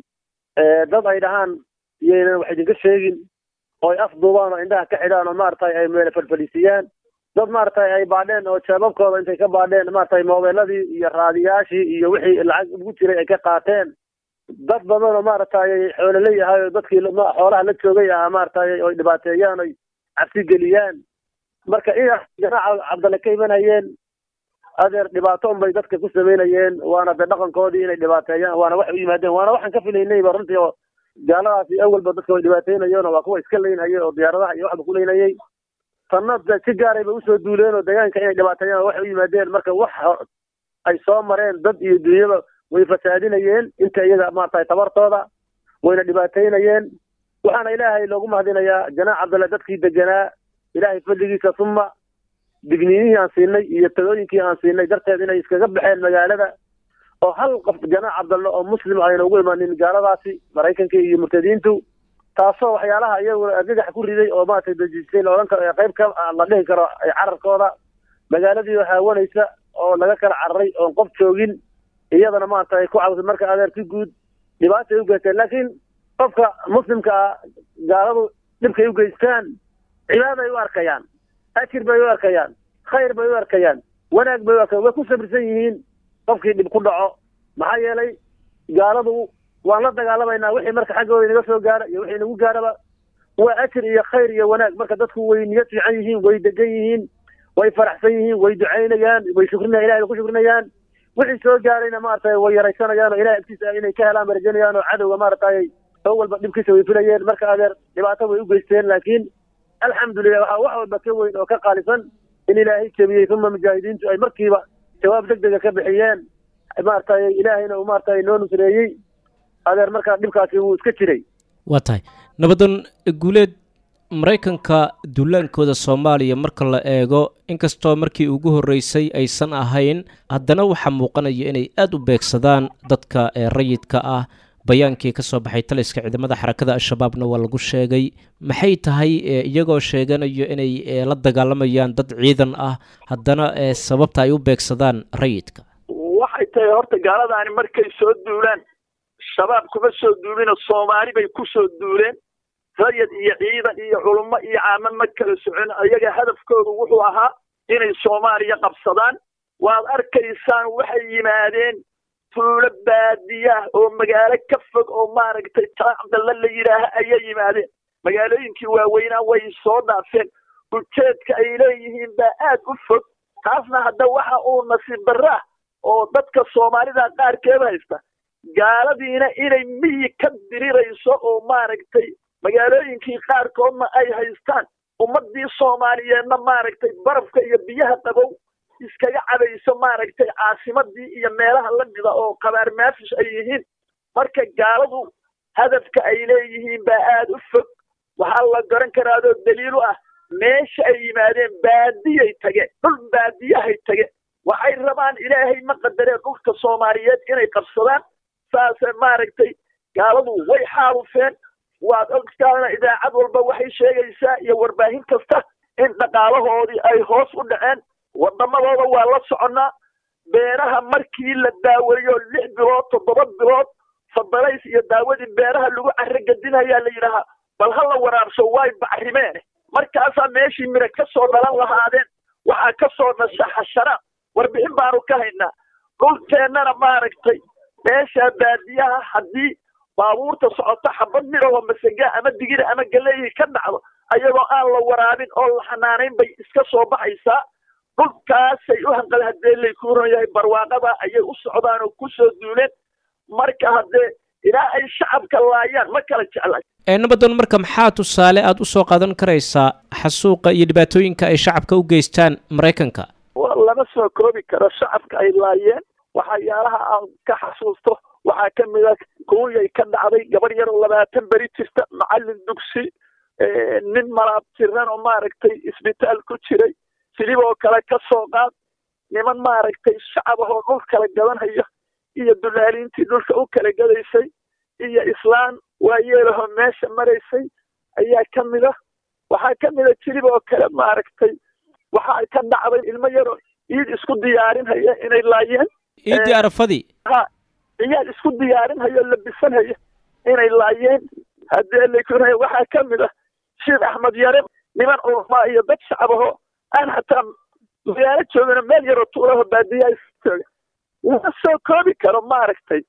dad ay dhahaan iyaynan wax idinka sheegin oo ay afduubaan oo indhaha ka xidhaan oo maartay ay meel fadfadhiisiyaan. dad maartay ay baadheen oo jeebabkooda intay ka baadheen maartay moobeeladii iyo raadiyaashii iyo wixii lacag ugu jiray ay ka qaateen. dad badan oo maartay xoolo yahay oo dadkii xoolaha la joogay ah maartay oo dhibaateeyaan oo cabsi geliyaan. marka in Janaac Cabdalle ka imanayeen adeer dhibaato bay dadka ku sameeyeen, waana dhaqankoodii inay dhibaateeyaan, waana wax u yimaadeen, waana waxaan ka filaynay runtii oo gaaladaasi awalba dadka way dhibaateynayeen oo waa kuwa iska leynayay oo diyaaradaha iyo waxba ku leynayay. tanada si gaaray bay u soo duuleen oo deegaanka inay dhibaateeyaan wax u yimaadeen. marka wax ay soo mareen dad iyo dunyada way fasaadinayeen inta iyaga maartay tabartooda wayna dhibaateynayeen. waxaana ilaahay loogu mahadinayaa Janaac Cabdalle dadkii deganaa ilaahay fadligiisa summa digniinihii aan siinay iyo talooyinkii aan siinay darteed inay iskaga baxeen magaalada oo hal qof Janaac Cabdalle oo muslim ayna ugu imanin gaaladaasi Mareykanka iyo murtadiintu, taasoo waxyaalaha iyagu argagax ku riday oo maartay dajisay loolan karo qayb ka la dhihi karo cararkooda. magaaladii waxaa wanaysa oo laga kala cararay oo qof joogin iyadana maanta ay ku caawisay. marka adeerti guud dhibaatay u geysteen, laakiin qofka muslimka ah gaaladu dhibkay u geystaan cibaado ay u arkayaan, ajir bay u arkayaan, khayr bay u arkayaan, wanaag bay u arkayaan. way ku sabrisan yihiin qofkii dhib ku dhaco. maxaa yeelay gaaladu waan la dagaalamaynaa wixii marka xaggooda inaga soo gaara iyo wixii inagu gaaraba waa ajir iyo khayr iyo wanaag. marka dadku way niyad fiican yihiin, way degan yihiin, way faraxsan yihiin, way ducaynayaan, way shukrinayaan, ilaahay ku shukrinayaan. wixii soo gaarayna maartay way yaraysanayaan oo ilaahay agtiisa inay ka helaan barajanayaan oo cadowga maartay oo walba dhibkiisa way filayeen. marka adeer dhibaato way u geysteen, laakiin alxamdulillah waxa wax walba ka weyn oo ka qaalisan in ilaahay jabiyey. uma mujaahidiintu ay markiiba jawaab degdega ka bixiyeen maartay ilaahayna uu maartay noo nusreeyey. adeer markaa dhibkaasi wuu iska jiray. waa tahay nabadan guuleed. Mareykanka duulaankooda Soomaaliya marka la eego inkastoo markii ugu horeysay aysan ahayn, haddana waxaa muuqanaya inay aad u beegsadaan dadka ee rayidka ah. bayaankii ka soo baxay taliska ciidamada xarakada al-shabaabna waa lagu sheegay. maxay tahay iyagoo sheeganayo inay la dagaalamayaan dad ciidan ah haddana sababta ay u beegsadaan rayidka? waxay tahay horta gaaladaani markay soo duulaan shabaab kuma soo duulina Soomaali bay ku soo duuleen. rayid iyo ciidan iyo culummo iyo caaman ma kala socon. ayaga hadafkoodu wuxuu ahaa inay Soomaaliya qabsadaan. waad arkaysaan waxay yimaadeen tuulo baadiya oo magaalo ka fog oo maaragtay Janaac Cabdalle la yiraaha ayay yimaadeen. magaalooyinkii waaweynaa way soo dhaafeen. ujeedka ay leeyihiin baa aad u fog. taasna hadda waxa uu nasiib darra oo dadka Soomaalida qaarkeed haysta gaaladiina inay miyi ka dirirayso oo maaragtay magaalooyinkii qaarkoodna ay haystaan. ummadii Soomaaliyeedna maaragtay barafka iyo biyaha qabow iskaga cabayso maaragtay caasimadii iyo meelaha la mida oo qabaar maafish ay yihiin. marka gaaladu hadafka ay leeyihiin baa aad u fog. waxaa la garan karaa oo daliil u ah meesha ay yimaadeen baadiyay tageen, dhul baadiyahay tageen. waxay rabaan ilaahay ma qadareen dhulka soomaaliyeed inay qabsadaan saase maaragtay gaaladu way xaalufeen waad ogtaana idaacad walba waxay sheegaysaa iyo warbaahin kasta in dhaqaalahoodii ay hoos u dhaceen waddamadooda waa la soconnaa beeraha markii la daaweeyo lix bilood toddoba bilood fadalays iyo daawadii beeraha lagu carragadinayaa la yidhaahaa bal ha la waraabso way bacrimeene markaasaa meeshii mira ka soo dhalan lahaadeen waxaa ka soo dhasha xashara warbixin baanu ka haynaa dhulkeennana maaragtay meesha baadiyaha haddii baabuurta socota xabad midhoo masaga ama digir ama galeeyii ka dhacdo ayagoo aan la waraabin oo la xanaanayn bay iska soo baxaysaa dhulkaasay u hanqal haddee laykuuran yahay barwaaqada ayay u socdaan oo ku soo duuleen marka haddee ilaa ay shacabka laayaan ma kala jeclay nabadoon marka maxaa tusaale aad u soo qaadan karaysaa xasuuqa iyo dhibaatooyinka ay shacabka u geystaan maraykanka lama soo koobi karo shacabka ay laayeen waxyaalaha aan ka xasuusto waxaa ka mid a kuwiyay ka dhacday gabadh yar oo labaatan beri jirta macallin dugsi nin malaab tiran oo maaragtay isbitaal ku jiray filib oo kale ka soo qaad niman maaragtay shacab ahoo dhul kala gadanaya iyo dulaaliintii dhulka u kala gadaysay iyo islaan waayeelahoo meesha maraysay ayaa ka mid a waxaa ka mid a filib oo kale maaragtay waxaa ka dhacday ilmo yaroo iid isku diyaarinhaya inay laayeen iidii arafadii ha iyaad isku diyaarinhayo labisanhaya inay laayeen haddee lakunaya waxaa ka mid ah sheekh axmed yare niman culamaa iyo dad shacab ahoo aan xataa magaalo joogana meel yaroo tuulaho baadiyaa jooga lama soo koobi karo maaragtay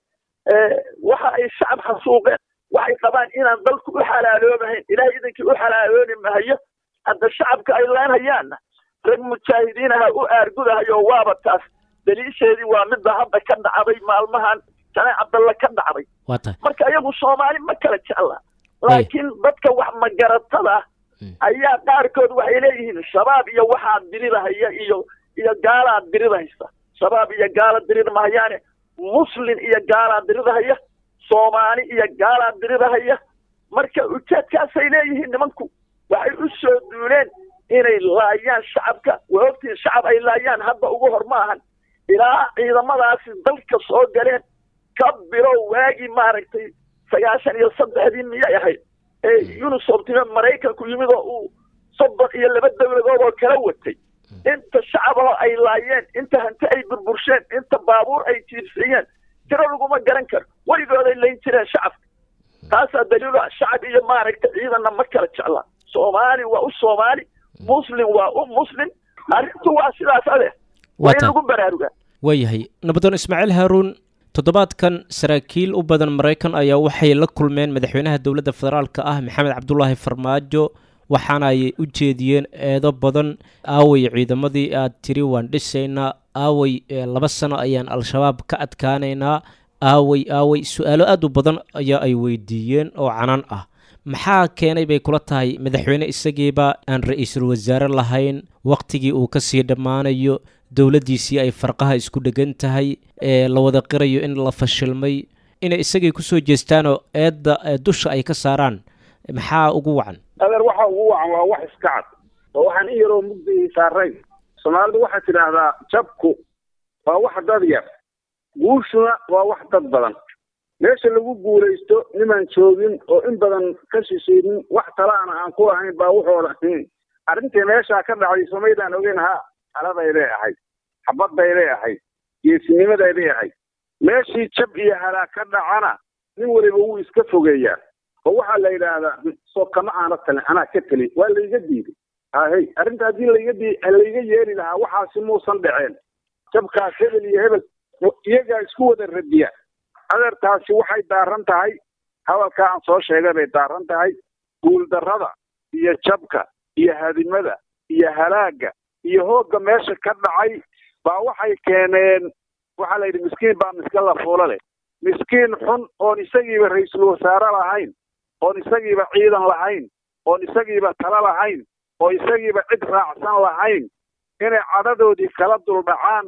waxa ay shacab xasuuqeen waxay qabaan inaan dalku u xalaaloobahayn ilaahay idinkii u xalaalooni mahayo hadda shacabka ay leenhayaanna rag mujaahidiin aha u aargudahayo waaba taas daliisheedii waa midda hadda ka dhacday maalmahan janay cabdalla ka dhacday marka iyagu soomaali ma kala jecla laakiin dadka wax magaratada ayaa qaarkood waxay leeyihiin shabaab iyo waxaad diridahaya iyo iyo gaalaad diridahaysa shabaab iyo gaala dirid mahayaane muslin iyo gaalaad diridahaya soomaali iyo gaalaad diridahaya marka ujeedkaasay leeyihiin nimanku waxay u soo duuleen inay laayaan shacabka waa ogtiin shacab ay laayaan hadda ugu hor ma ahan ilaa ciidamadaasi dalka soo galeen ka bilow waagii maaragtay sagaashan iyo saddexdii miyay ahayd ee unisobtime maraykanku yimid oo uu soddon iyo laba dowladood oo kala watay inta shacabahoo ay laayeen inta hanti ay burbursheen inta baabuur ay jiibsayeen tiro laguma garan karo weligooday layn jireen shacabka taasaa daliilo shacab iyo maaragtay ciidanna ma kala jeclaa soomaali waa u soomaali muslim waa u muslim arrintu waa sidaas ade waa in lagu baraarugaa waayahay nabadoon ismaaciil haaruun toddobaadkan saraakiil u badan maraykan ayaa waxay la kulmeen madaxweynaha dowladda federaalka ah maxamed cabdulaahi farmaajo waxaana ay u jeediyeen eedo badan aaway ciidamadii aad tiri waan dhisaynaa aaway laba sano ayaan al-shabaab ka adkaanaynaa aaway aaway su-aalo aad u badan ayaa ay weydiiyeen oo canan ah maxaa keenay bay kula tahay madaxweyne isagiiba aan ra-iisul wasaare lahayn wakhtigii uu kasii dhammaanayo dowladdiisii ay farqaha isku dhegan tahay ee la wada qirayo in la fashilmay inay isagii kusoo jeestaanoo eedda dusha ay ka saaraan maxaa ugu wacan adeer waxa ugu wacan waa wax iska cad oo waxaan in yaroo mugdigii saarayn soomaalidu waxaad tidhaahdaa jabku waa wax dad yar guushuna waa wax dad badan meesha lagu guulaysto nimaan joogin oo in badan ka shishiinin wax talaana aan ku lahayn baa wuxuu lahayn arrintii meeshaa ka dhacday somaydaan ogeyn ha haladay leeahay xabadday leeahay geesinimaday leeahay meeshii jab iyo halaag ka dhacana nin waliba wuu iska fogeeyaa oo waxaa la yidhaahdaa soo kama aana talin anaa ka telin waa layga diiday ahey arrinta haddii layga di layga yeeli lahaa waxaasi muusan dhaceen jabkaas hebel iyo hebel iyagaa isku wada radiya adeertaasi waxay daaran tahay hadalkaa aan soo sheegay bay daaran tahay guuldarrada iyo jabka iyo hadimada iyo halaagga iyo hoogga meesha ka dhacay baa waxay keeneen waxaa la yidhi miskiin baa miska la fuula leh miskiin xun oon isagiiba ra-iisul wasaare lahayn oon isagiiba ciidan lahayn oon isagiiba talo lahayn oo isagiiba cid raacsan lahayn inay cadhadoodii kala duldhacaan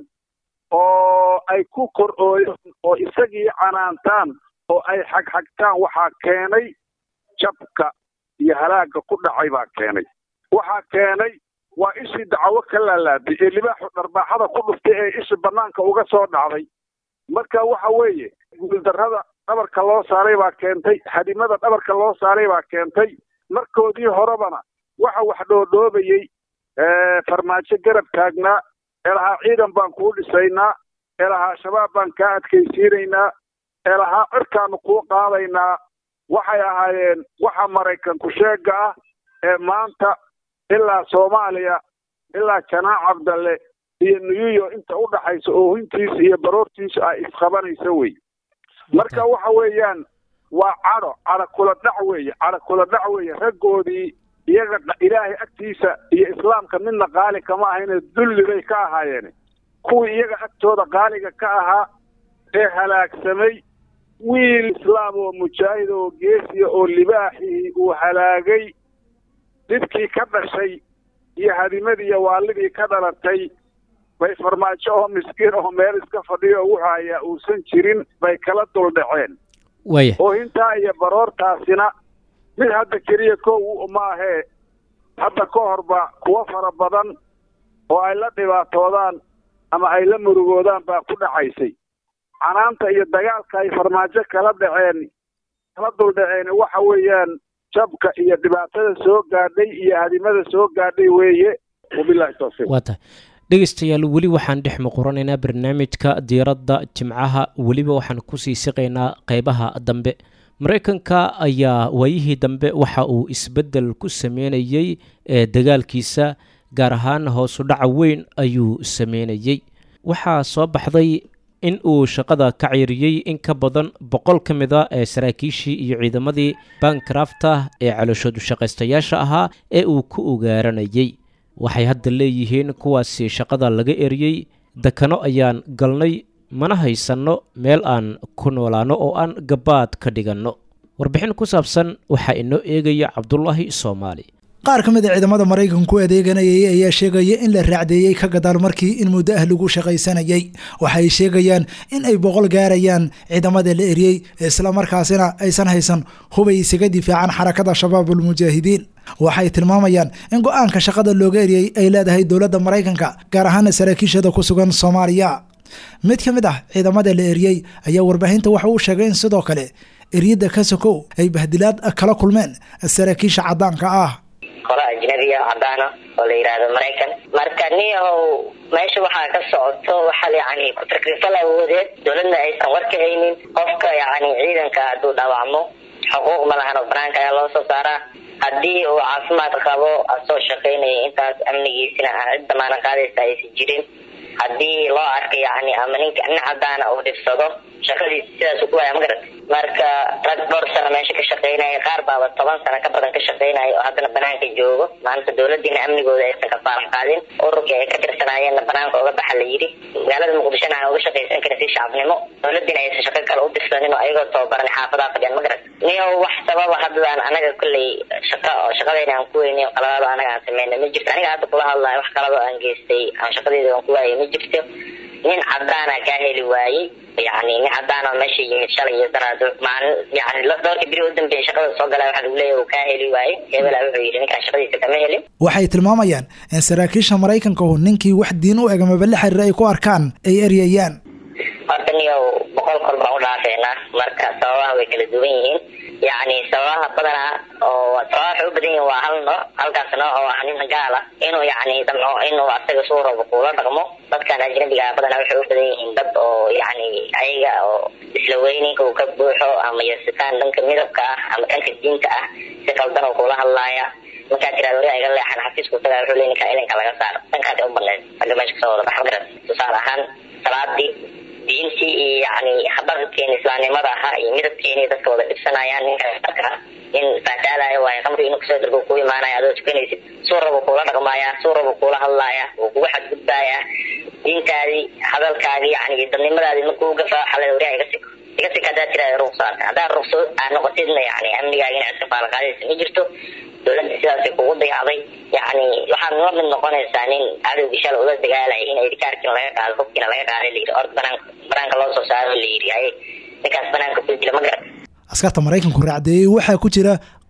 oo ay ku kor ooyaan oo isagii canaantaan oo ay xagxagtaan waxaa keenay jabka iyo halaagga ku dhacay baa keenay waxaa keenay waa ishii dacwo ka laalaaday ee libaaxu dharbaaxada ku dhuftay ee ishi banaanka uga soo dhacday. marka waxa weeye guuldarrada dhabarka loo saaray baa keentay, hadimada dhabarka loo saaray baa keentay. markoodii horebana waxa wax dhoodhoobayey farmaajo garab taagnaa ee lahaa ciidan baan kuu dhisaynaa, ee lahaa shabaab baan kaa adkaysiinaynaa, ee lahaa cirkaanu kuu qaadaynaa. waxay ahaayeen waxa maraykanku sheega ah ee maanta ilaa Soomaaliya ilaa Janaac Cabdalle iyo New inta u dhaxaysa oohintiisa iyo baroortiisa ay isqabanaysa wey. marka waxa weeyaan waa caro caro kula dhac weeye caro kula dhac weeye raggoodii iyaga ilaahay agtiisa iyo islaamka midna qaali kama ahayna dulli bay ka ahaayeen. kuwii iyaga agtooda qaaliga ka ahaa ee halaagsamay wiil islaam oo mujaahid oo geesiya oo libaaxii uu halaagay dibkii ka dhashay iyo hadimadii iyo waalidii ka dhalatay bay farmaajo oo miskiin oo meel iska fadhiyo wuxuu hayaa uusan jirin bay kala duldhaceen. waya oo intaa iyo baroortaasina mid hadda keliya kow ma ahee hadda ka horba kuwa fara badan oo ay la dhibaatoodaan ama ay la murugoodaan baa ku dhacaysay. canaanta iyo dagaalka ay farmaajo kala dhaceen kala duldhaceen waxa weeyaan jabka iyo dhibaatada soo gaadhay iyo hadimada soo gaadhay weeye. wabillahi tawfiiq. wata dhegeystayaal weli waxaan dhex muquranaynaa barnaamijka diiradda jimcaha, weliba waxaan kusii siqaynaa qeybaha dambe. maraykanka ayaa waayihii dambe waxa uu isbeddel ku sameynayey ee dagaalkiisa, gaar ahaan hoosu dhaca weyn ayuu sameynayey. waxaa soo baxday in uu shaqada ka ciiriyey in ka badan boqol ka mid a ee saraakiishii iyo ciidamadii bankrafta ee calooshoodu shaqaystayaasha ahaa ee uu ku ugaaranayey. waxay hadda leeyihiin kuwaasi shaqada laga eriyey, dekano ayaan galnay, mana haysanno meel aan ku noolaano oo aan gabaad ka dhiganno. warbixin ku saabsan waxaa inoo eegaya cabdulaahi soomaali. qaar ka mid a ciidamada maraykanku adeeganayay ayaa sheegaya in la raacdeeyey ka gadaal markii in muddo ah lagu shaqaysanayay. waxay sheegayaan in ay boqol gaarayaan ciidamada la eriyey islamarkaasina aysan haysan hubay isaga difaacaan xarakada shabaabul mujaahidiin. waxay tilmaamayaan in go-aanka shaqada looga eriyey ay leedahay dowladda maraykanka, gaar ahaana saraakiishada ku sugan Soomaaliya. mid ka mid ah ciidamada la eriyey ayaa warbaahinta waxa uu sheegay in sidoo kale eriyada ka sokow ay bahdilaad kala kulmeen saraakiisha cadaanka ah. qolo ajnabiya cadaana oo la yiraahdo Maraykan. marka niyahow meesha waxaa ka socoto waxa yacni ku takrifal awoodeed dowladda aysan warka haynin. qofka yacni ciidanka hadduu dhaawacmo xuquuq ma lahan oo banaanka ayaa loo soo saaraa. haddii uu caafimaad qabo asoo shaqaynaya intaas amnigiisina cid damaana qaadaysa aysan jirin, haddii loo arka yacni ama ninka nin cadaana uu dhibsado shaqadiisa sidaas ku waaya magarat. marka rag dhowr sano meesha ka shaqaynaya, qaar baaba toban sano ka badan ka shaqaynaya oo haddana banaanka joogo. maanta dowladdiina amnigooda aysan ka faaran qaadin, ururkii ay ka tirsanaayeenna banaanka uga baxa la yidhi. magaalada muqdishona aan uga shaqaysan karin si shacabnimo, dowladdiina aysan shaqo kale u dirsanin oo ayagoo tababaran xaafadaha fadhiyaan magarat. niyo wax sababa haddaan anaga kulley shaqa oo shaqadayna aan ku weynay qaladaado anaga aan sameynay ma jirto. aniga hadda kula hadlayo wax qalado aan geystay aan shaqadayda aan ku waayay ma jirto. nin cadaana kaa heli waayey, yacni nin cadaana meesha yimid shalay iyo daraado maalin yacni dhowrkii beri u dambeeyay shaqada soo galay waxaa lagu leeyahay uu kaa heli waayey. hebela wuxuu yidhi ninkaan shaqadiisa kama helin. waxay tilmaamayaan in saraakiisha maraykanka uu ninkii wax diin u eg amaba la xiriira ay ku arkaan ay eryayaan. horta niyow boqol kol baan u dhaafeynaa, marka sababaha way kala duwan yihiin. yacni sababaha badanaa oo sababaha waxay u badan yihiin waa hal nooc, halkaas nooc oo ah nin gaal ah inuu yacni damco inuu asaga suu rabo kuula dhaqmo. dadkan ajnabiga badanaa waxay u badan yihiin dad oo yacni ayaga oo isla weyninka uu ka buuxo ama yasitaan dhanka midabka ah ama dhanka diinta ah si qaldan oo kula hadlaaya. markaa tiraada wari iga leexan xafiisku tagaa wuxuu leeyahay ninka ilinka laga saaro. dhankaas ay u badneed ragga meesha kasoo wada baxa magarat. tusaale ahaan salaadii diintii iyo yacni habaqadkeeni islaamnimada ahaa iyo midabkeeni dadka wada dhibsanayaan. ninka marka in faataalayo waayo qamri inuu kasoo dargo ku imaanaya adoo tukanaysid, suu rabo kuula dhaqmaaya, suu rabo kuula hadlaaya, wuu kugu xadgudbaaya. diintaadii hadalkaagii yacni dadnimadaadii markuu gafaa waxaa leedahay wari iga siko iga sika haddaad tiraada ruqsaarka haddaad ruqso aad noqotidna yacni amnigaaga inaad iska faalaqaadaysa ma jirto. dowladda sidaasay kugu dayacday. yacni waxaad la mid noqonaysaa nin cadowgii shala ula dagaalaya in idikaarkiina laga qaado hubkiina laga qaaday la yidhi or banaanka banaanka loo soo saaro la yidhi ay ninkaas banaanka ku dila ma garat. askarta maraykanku raacdeeyey waxaa ku jira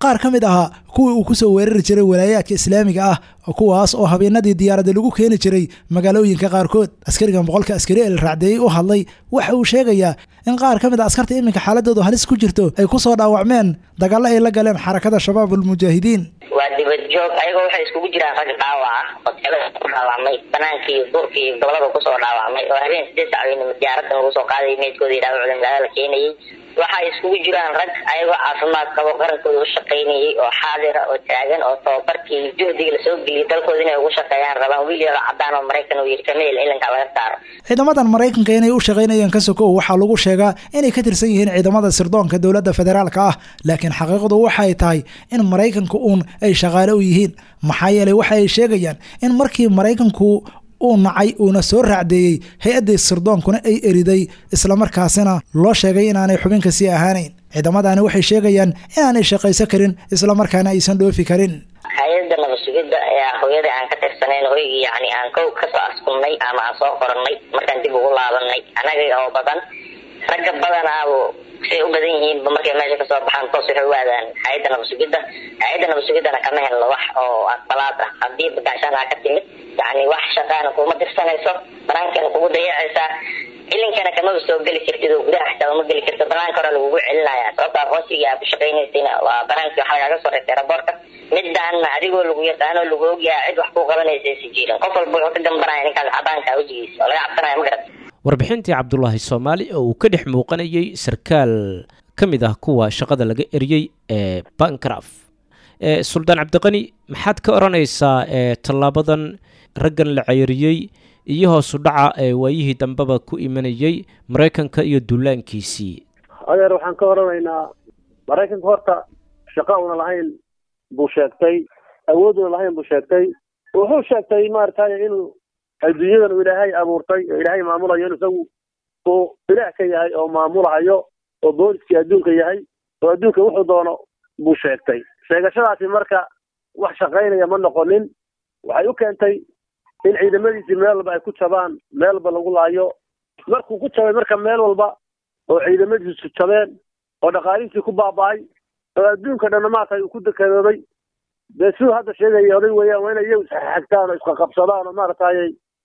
qaar ka mid ahaa kuwii uu ku soo weerari jiray walaayaadka islaamiga ah kuwaas oo habeenadii diyaaradda lagu keeni jiray magaalooyinka qaarkood askarigan boqolka askari ee la raacdeeyey u hadlay waxa uu sheegayaa in qaar ka mid a askarta iminka xaaladoodu halis ku jirto ay ku soo dhaawacmeen dagaallo ay la galeen xarakada shabaab almujaahidiin waa dibad joog ayagoo waxay iskugu jiraan rag dhaawaca hoteelada ku dhaawacmay banaanka iyo duurka iyo gobolada kusoo dhaawacmay oo habeen sideed saacadoodna diyaaradda lagu soo qaaday meydkoodii dhaawacda magaalada la keenayay waxay iskugu jiraan rag ayagoo caafimaad qabo qarankooda u shaqaynayay oo xaadir ah oo taagan oo tababarkii juhdiga lasoo geliyay dalkooda inay ugu shaqeeyaan rabaan wiil yaro cadaan oo maraykan uu yidhi kameel ciidanka laga saaro ciidamadan maraykanka inay u shaqaynayaan ka sokow waxaa lagu sheegaa inay ka tirsan yihiin ciidamada sirdoonka dowladda federaalka ah laakiin xaqiiqadu waxay tahay in maraykanka uun ay shaqaale u yihiin maxaa yeelay waxa ay sheegayaan in markii maraykanku uu nacay uuna soo raacdeeyey hay-addii sirdoonkuna ay eriday islamarkaasina loo sheegay inaanay xubinka sii ahaanayn ciidamadani waxay sheegayaan inaanay shaqayso karin islamarkaana aysan dhoofi karin hay-adda nabadsugidda ayaa hooyada aan ka tirsanayn hoygii yani aan kow kasoo askumnay ama aan soo qorannay markaan dib ugu laabanay anaga oo badan ragga badanaabo say u badan yihiinba markay meesha kasoo baxaan toos waxay u aadaan hay-adda nabadsugidda hay-adda nabadsugiddana kama helno wax oo aqbalaad ah haddii bagaashaanaa ka timid yani wax shaqaana kuma dirsanayso banaankana kugu dayacaysaa ilinkana kamaba soo geli kartid oo gudaha xitaa uma geli karto banaanka hore lagugu celinaya sababta aqoonsigii aad ku shaqaynaysayna waa banaankii waxa lagaaga soo reebtay raboorka midaana adigoo lagu yaqaano lagu ogyaha cid wax ku qabanaysa aysan jirin qof walba wuxuu ka gambanaya ninkaas cadaanka wejigiisa oo laga cabsanaya ma garat warbixintii cabdulaahi soomaali oo uu ka dhex muuqanayay sarkaal ka mid ah kuwa shaqada laga eriyey ee bankraf suldaan cabdiqani maxaad ka odhanaysaa tallaabadan raggan la ceyriyey iyo hoosu dhaca ee waayihii dambeba ku imanayey maraykanka iyo duulaankiisii adeer waxaan ka oranaynaa maraykanka horta shaqa una lahayn buu sheegtay awooduna lahayn buu sheegtay wuxuu sheegtay maaragtay inuu adduunyadan uu ilaahay abuurtay oo ilaahay maamulayo in isagu uu ilaah ka yahay oo maamulahayo oo booliskii adduunka yahay oo adduunka wuxuu doono buu sheegtay sheegashadaasi marka wax shaqaynaya ma noqonin waxay u keentay in ciidamadiisii meel walba ay ku jabaan meel walba lagu laayo markuu ku jabay marka meel walba oo ciidamadiisu jabeen oo dhaqaalihiisii ku baaba'ay oo adduunka dhanna maaragtay uu ku dekadoobay dee siduu hadda sheegaya oday weeyaan waa inay iyagu isxagtaan oo isqaqabsadaan oo maaragtay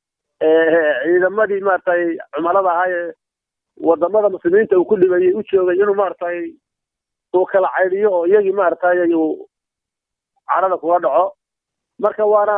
ciidamadii maaragtay cumalada ahaa ee wadamada muslimiinta uu ku dhibayay u joogay inuu maaragtay uu kala caydiyo oo iyagii maaragtay uu carada kuga dhaco marka waana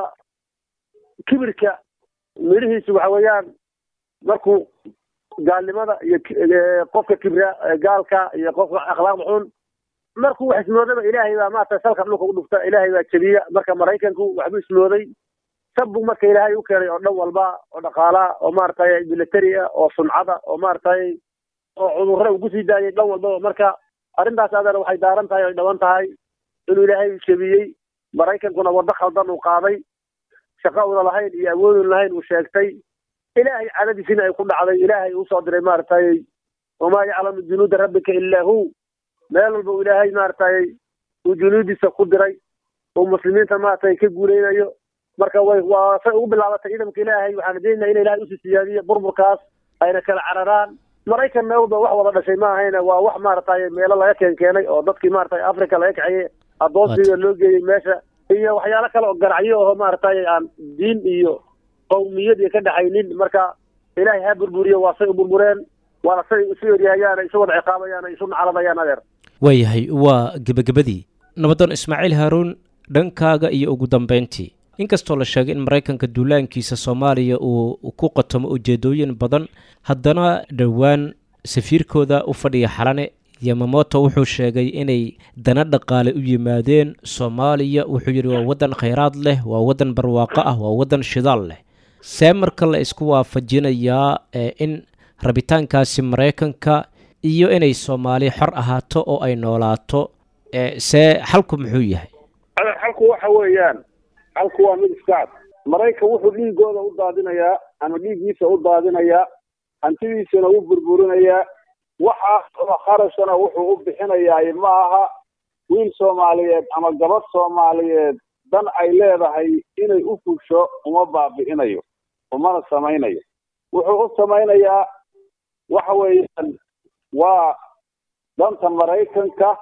kibirka midhihiisu waxa weeyaan markuu gaalnimada iyo qofka kibra gaalka iyo qofka akhlaaqda xun markuu wax ismoodaba ilaahay baa maaragtay salka dhulka u dhufta ilaahay baa jabiya marka maraykanku waxbuu ismooday sabbuu marka ilaahay u keenay oo dhan walba oo dhaqaalaa oo maaragtay military ah oo suncada oo maaragtay oo cudurro ugu sii daayay dhan walbaba marka arrintaas adeer waxay daaran tahay oy dhaban tahay inuu ilaahay jabiyey maraykankuna waddo khaldan uu qaaday shaqa una lahayn iyo awoodun lahayn uu sheegtay ilaahay cadadiisina ay ku dhacday ilaahay uu soo diray maaragtay wamaa yaclamu junuuda rabbika ilaa hu meel walba uu ilaahay maaragtay uu junuudiisa ku diray uu muslimiinta maaragtay ka guuleynayo marka way waa say ugu bilaabatay ciidanka ilaahay waxaan rajaynayaa in ilaahay usii siyaadiyo burburkaas ayna kala cararaan maraykanna awda wax wada dhashay ma ahayna waa wax maaragtay meelo laga keen keenay oo dadkii maaragtay africa laga kaciyey addoonsiga loo geeyey meesha iyo waxyaalo kale oo garacyo oo maaragtay aan diin iyo qowmiyad iyo ka dhaxaynin marka ilaahay ha burburiyo waa say u burbureen waana say isu eryahayaan isu wada ciqaabayaan isu nacaladayaan adeer waayahay waa gebagabadii nabadoon ismaaciil haaruun dhankaaga iyo ugu dambeyntii inkastoo la sheegay in maraykanka duulaankiisa soomaaliya uu ku qatomo ujeedooyin badan haddana dhowaan safiirkooda u fadhiya xalane yamamoto wuxuu sheegay inay dana dhaqaale u yimaadeen soomaaliya wuxuu yidhi waa waddan khayraad leh waa waddan barwaaqo ah waa waddan shidaal leh see marka la isku waafajinayaa in rabitaankaasi maraykanka iyo inay soomaali xor ahaato oo ay noolaato see xalku muxuu yahay xalku waxa weeyaan xalku waa mid iskaad maraykan wuxuu dhiigooda u daadinayaa ama dhiiggiisa u daadinayaa hantidiisana u burburinayaa waxaas oo kharashana wuxuu u bixinayaa ma aha wiil soomaaliyeed ama gabadh soomaaliyeed dan ay leedahay inay u fugsho uma baabi'inayo umana samaynayo wuxuu u samaynayaa waxa weeyaan waa danta maraykanka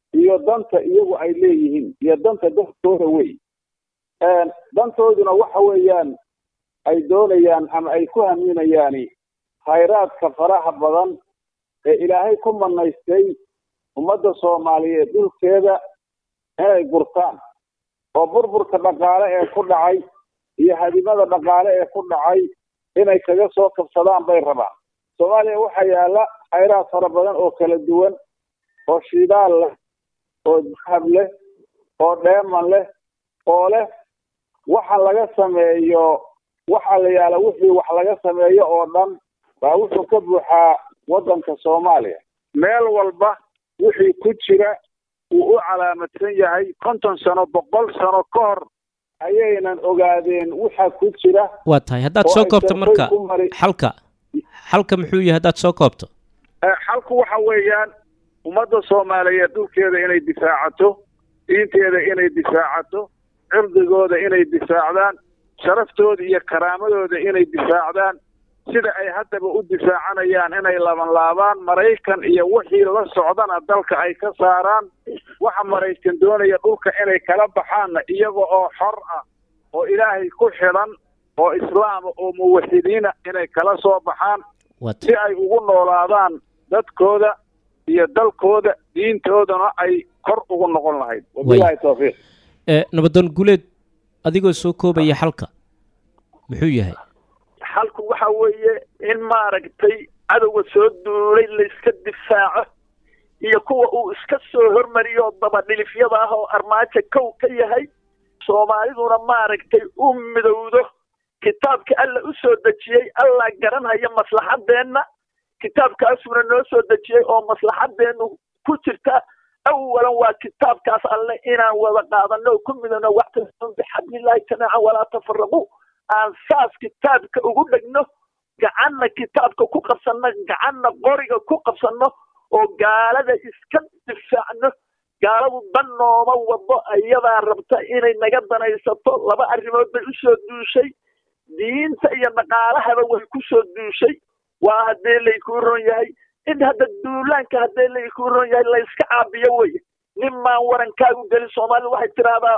iyo danta iyagu ay leeyihiin iyo danta dadkooda wey dantooduna waxa weeyaan ay doonayaan ama ay ku haminayaani khayraadka faraha badan ee ilaahay ku manaystay ummadda soomaaliyeed dhulkeeda inay gurtaan oo burburka dhaqaale ee ku dhacay iyo hadimada dhaqaale ee ku dhacay inay kaga soo kabsadaan bay rabaan soomaaliya waxaa yaala khayraad fara badan oo kala duwan oo shidaal leh oo dahab leh oo dheeman leh oo leh waxa laga sameeyo waxa la yaala wixii wax laga sameeyo oo dhan baa wuxuu ka buuxaa waddanka soomaaliya meel walba wixii ku jira uu u calaamadsan yahay konton sano boqol sano ka hor ayaynan ogaadeen waxa ku jira waa tahay haddaad soo koobto marka xalka xalka muxuu yahay haddaad soo koobto xalku waxa weeyaan ummadda soomaaliyeed dhulkeeda inay difaacato diinteeda inay difaacato cirdigooda inay difaacdaan sharaftooda iyo karaamadooda inay difaacdaan sida ay haddaba u difaacanayaan inay laban laabaan maraykan iyo wixii la socdana dalka ay ka saaraan waxa maraykan doonaya dhulka inay kala baxaanna iyaga oo xor ah oo ilaahay ku xidhan oo islaama oo muwaxidiina inay kala soo baxaan si ay ugu noolaadaan dadkooda iyo dalkooda diintoodana ay kor ugu noqon lahayd wabillahi tawfiiq nabadoon guleed adigoo soo koobaya xalka muxuu yahay xalku waxa weeye in maaragtay cadowga soo duulay la iska difaaco iyo kuwa uu iska soo hormariyo dabadhilifyada ah oo armaajo kow ka yahay soomaaliduna maaragtay u midowdo kitaabka alla u soo dejiyey alla garanhaya maslaxadeenna kitaabkaasuna noo soo dejiyey oo maslaxadeennu ku jirta awalan waa kitaabkaas alle inaan wada qaadano ku midano waxtasum bixablillahi jamiican walaa tafaraqu aan saas kitaabka ugu dhegno gacanna kitaabka ku qabsanno gacanna qoriga ku qabsanno oo gaalada iska difaacno gaaladu dan nooma wado ayadaa rabta inay naga danaysato laba arrimood bay usoo duushay diinta iyo dhaqaalahaba way ku soo duushay waa haddee laykuu ron yahay in hadda duulaanka haddee laykuu ron yahay layska caabiyo weye nin maan warankaagu gelin soomaalida waxay tidhaahdaa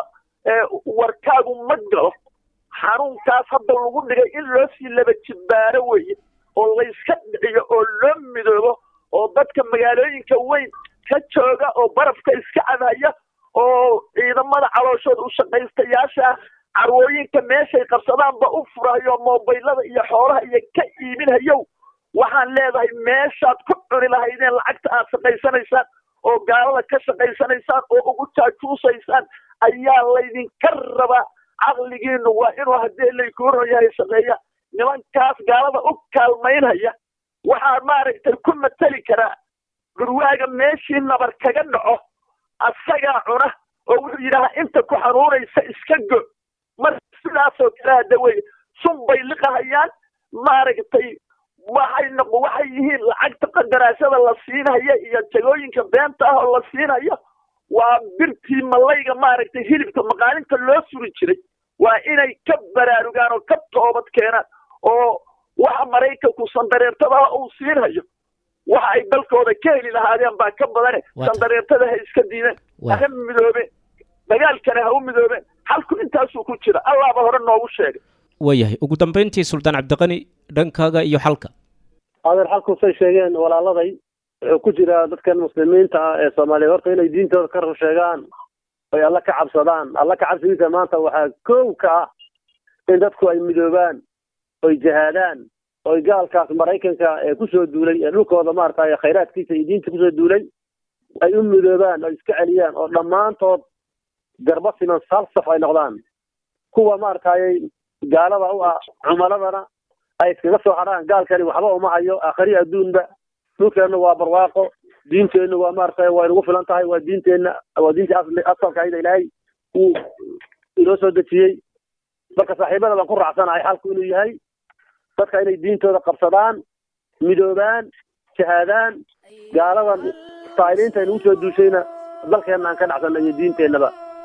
warkaagu ma galo xanuunkaas hadda lagu dhigay in loo sii laba jibbaaro weye oo layska dhiciyo oo loo midoobo oo dadka magaalooyinka weyn ka jooga oo barafka iska cadaya oo ciidamada calooshooda u shaqaystayaasha carwooyinka meeshay qabsadaanba u furayo mobaylada iyo xoolaha iyo ka iibinhayow waxaan leedahay meeshaad ku cuni lahaydeen lacagta aad shaqaysanaysaan oo gaalada ka shaqaysanaysaan oo ugu jaajuusaysaan ayaa laydinka rabaa caqligiinu waa inuu haddii laykuu ron yahay shaqeeya nimankaas gaalada u kaalmaynhaya waxaa maaragtay ku mateli karaa gurwaaga meeshii nabar kaga dhaco asagaa cuna oo wuxuu yidhahaa inta ku xanuunaysa iska go marka sidaasoo kale hadda wey sun bay liqahayaan maaragtay waxay noq waxay yihiin lacagta qandaraashada la siinaya iyo jagooyinka beenta ah oo la siinayo waa birtii malayga maaragtay hilibka maqaalinta loo suri jiray waa inay ka baraarugaan oo ka toobad keenaan oo waxa maraykanku sandareertada uu siinayo waxa ay dalkooda ka heli lahaadeen baa ka badane sandareertada ha iska diideen ha midoobeen dagaalkana ha u midoobeen halku intaasuu ku jira allaaba hore noogu sheegay waayahay ugu dambayntii suldaan cabdiqani dhankaaga iyo xalka adeer xalku say sheegeen walaaladay wuxuu ku jiraa dadkan muslimiinta ah ee soomaaliyeed horta inay diintooda ka rur sheegaan oy alla ka cabsadaan alla ka cabsigiisa maanta waxaa kow ka ah in dadku ay midoobaan oy jahaadaan oy gaalkaas maraykanka ee kusoo duulay ee dhulkooda maaragtay khayraadkiisa iyo diinta kusoo duulay ay u midoobaan oy iska celiyaan oo dhammaantood garba siman salsaf ay noqdaan kuwa maaragtay gaalada u ah cumaladana ay iskaga soo hadhaan gaalkani waxba uma hayo aakhiri adduunba dhulkeenna waa barwaaqo diinteenna waa maaragtay waa inagu filan tahay waa diinteenna waa diintii asli asalka ayda ilaahay uu inoo soo dejiyey marka saaxiibada baan ku raacsanahay xalku inuu yahay dadka inay diintooda qabsadaan midoobaan shahaadaan gaaladan saa'iliinta inagu soo duushayna dalkeenna aan ka dhacsana iyo diinteennaba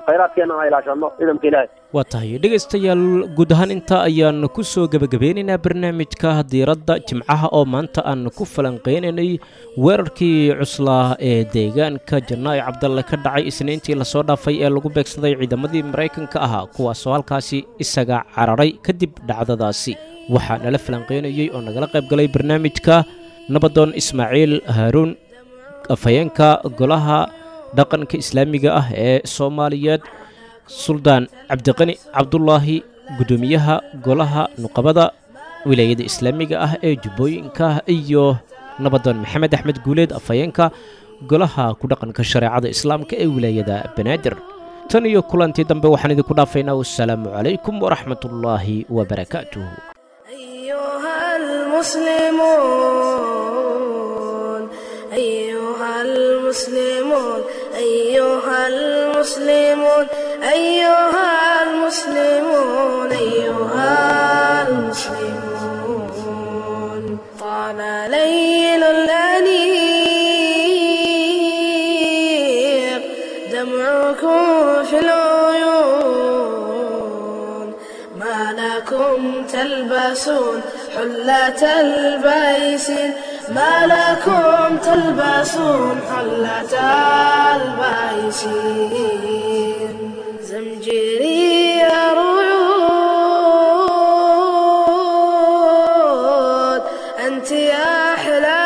khayraadkeena aan ilaashano idamka ilaahay waa tahay dhegaystayaal guud ahaan intaa ayaan ku soo gebagabeynaynaa barnaamijka diiradda jimcaha oo maanta aan ku falanqeynaynay weerarkii cuslaa ee deegaanka janaa'i cabdalle ka dhacay isniintii lasoo dhaafay ee lagu beegsaday ciidamadii maraykanka ahaa kuwaasoo halkaasi isaga cararay kadib dhacdadaasi waxaa nala falanqeynayey oo nagala qayb galay barnaamijka nabadoon ismaaciil haaruun afhayeenka golaha dhaqanka islaamiga ah ee soomaaliyeed suldaan cabdiqani cabdulaahi guddoomiyaha golaha nuqabada wilaayada islaamiga ah ee jubbooyinka iyo nabadoon maxamed axmed guuleed afhayeenka golaha ku dhaqanka shareecada islaamka ee wilaayada banaadir tan iyo kulantii dambe waxaan idinku dhaafaynaa wassalaamu calaykum waraxmatullaahi wabarakaatuh أيها المسلمون أيها المسلمون أيها المسلمون أيها المسلمون طال ليل الأنيق دمعكم في العيون ما لكم تلبسون حلة البيسين ما لكم تلبسون حلة البيسين زمجري رعود أنت يا أحلى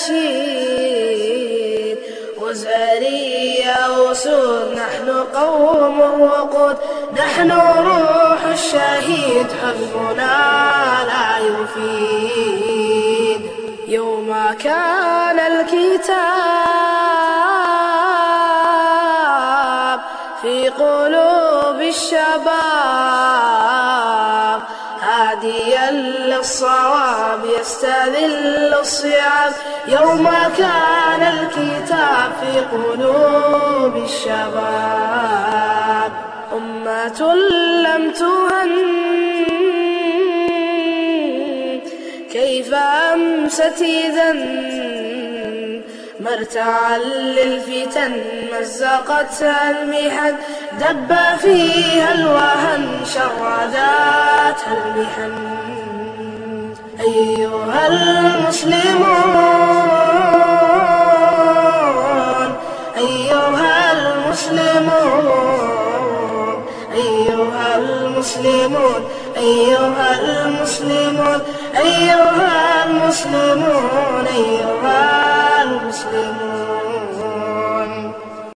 نشيد وزاري يا أسود نحن قوم وقود نحن روح الشهيد حزبنا لا يفيد يوم كان الكتاب في قلوب الشباب هاديا للصواب يستذل الصعاب يوم كان الكتاب في قلوب الشباب أمة لم تهن كيف أمست إذا مرتعا للفتن مزقتها المحن دب فيها الوهن شرداتها المحن أيها المسلمون أيها المسلمون أيها المسلمون أيها المسلمون أيها المسلمون أيها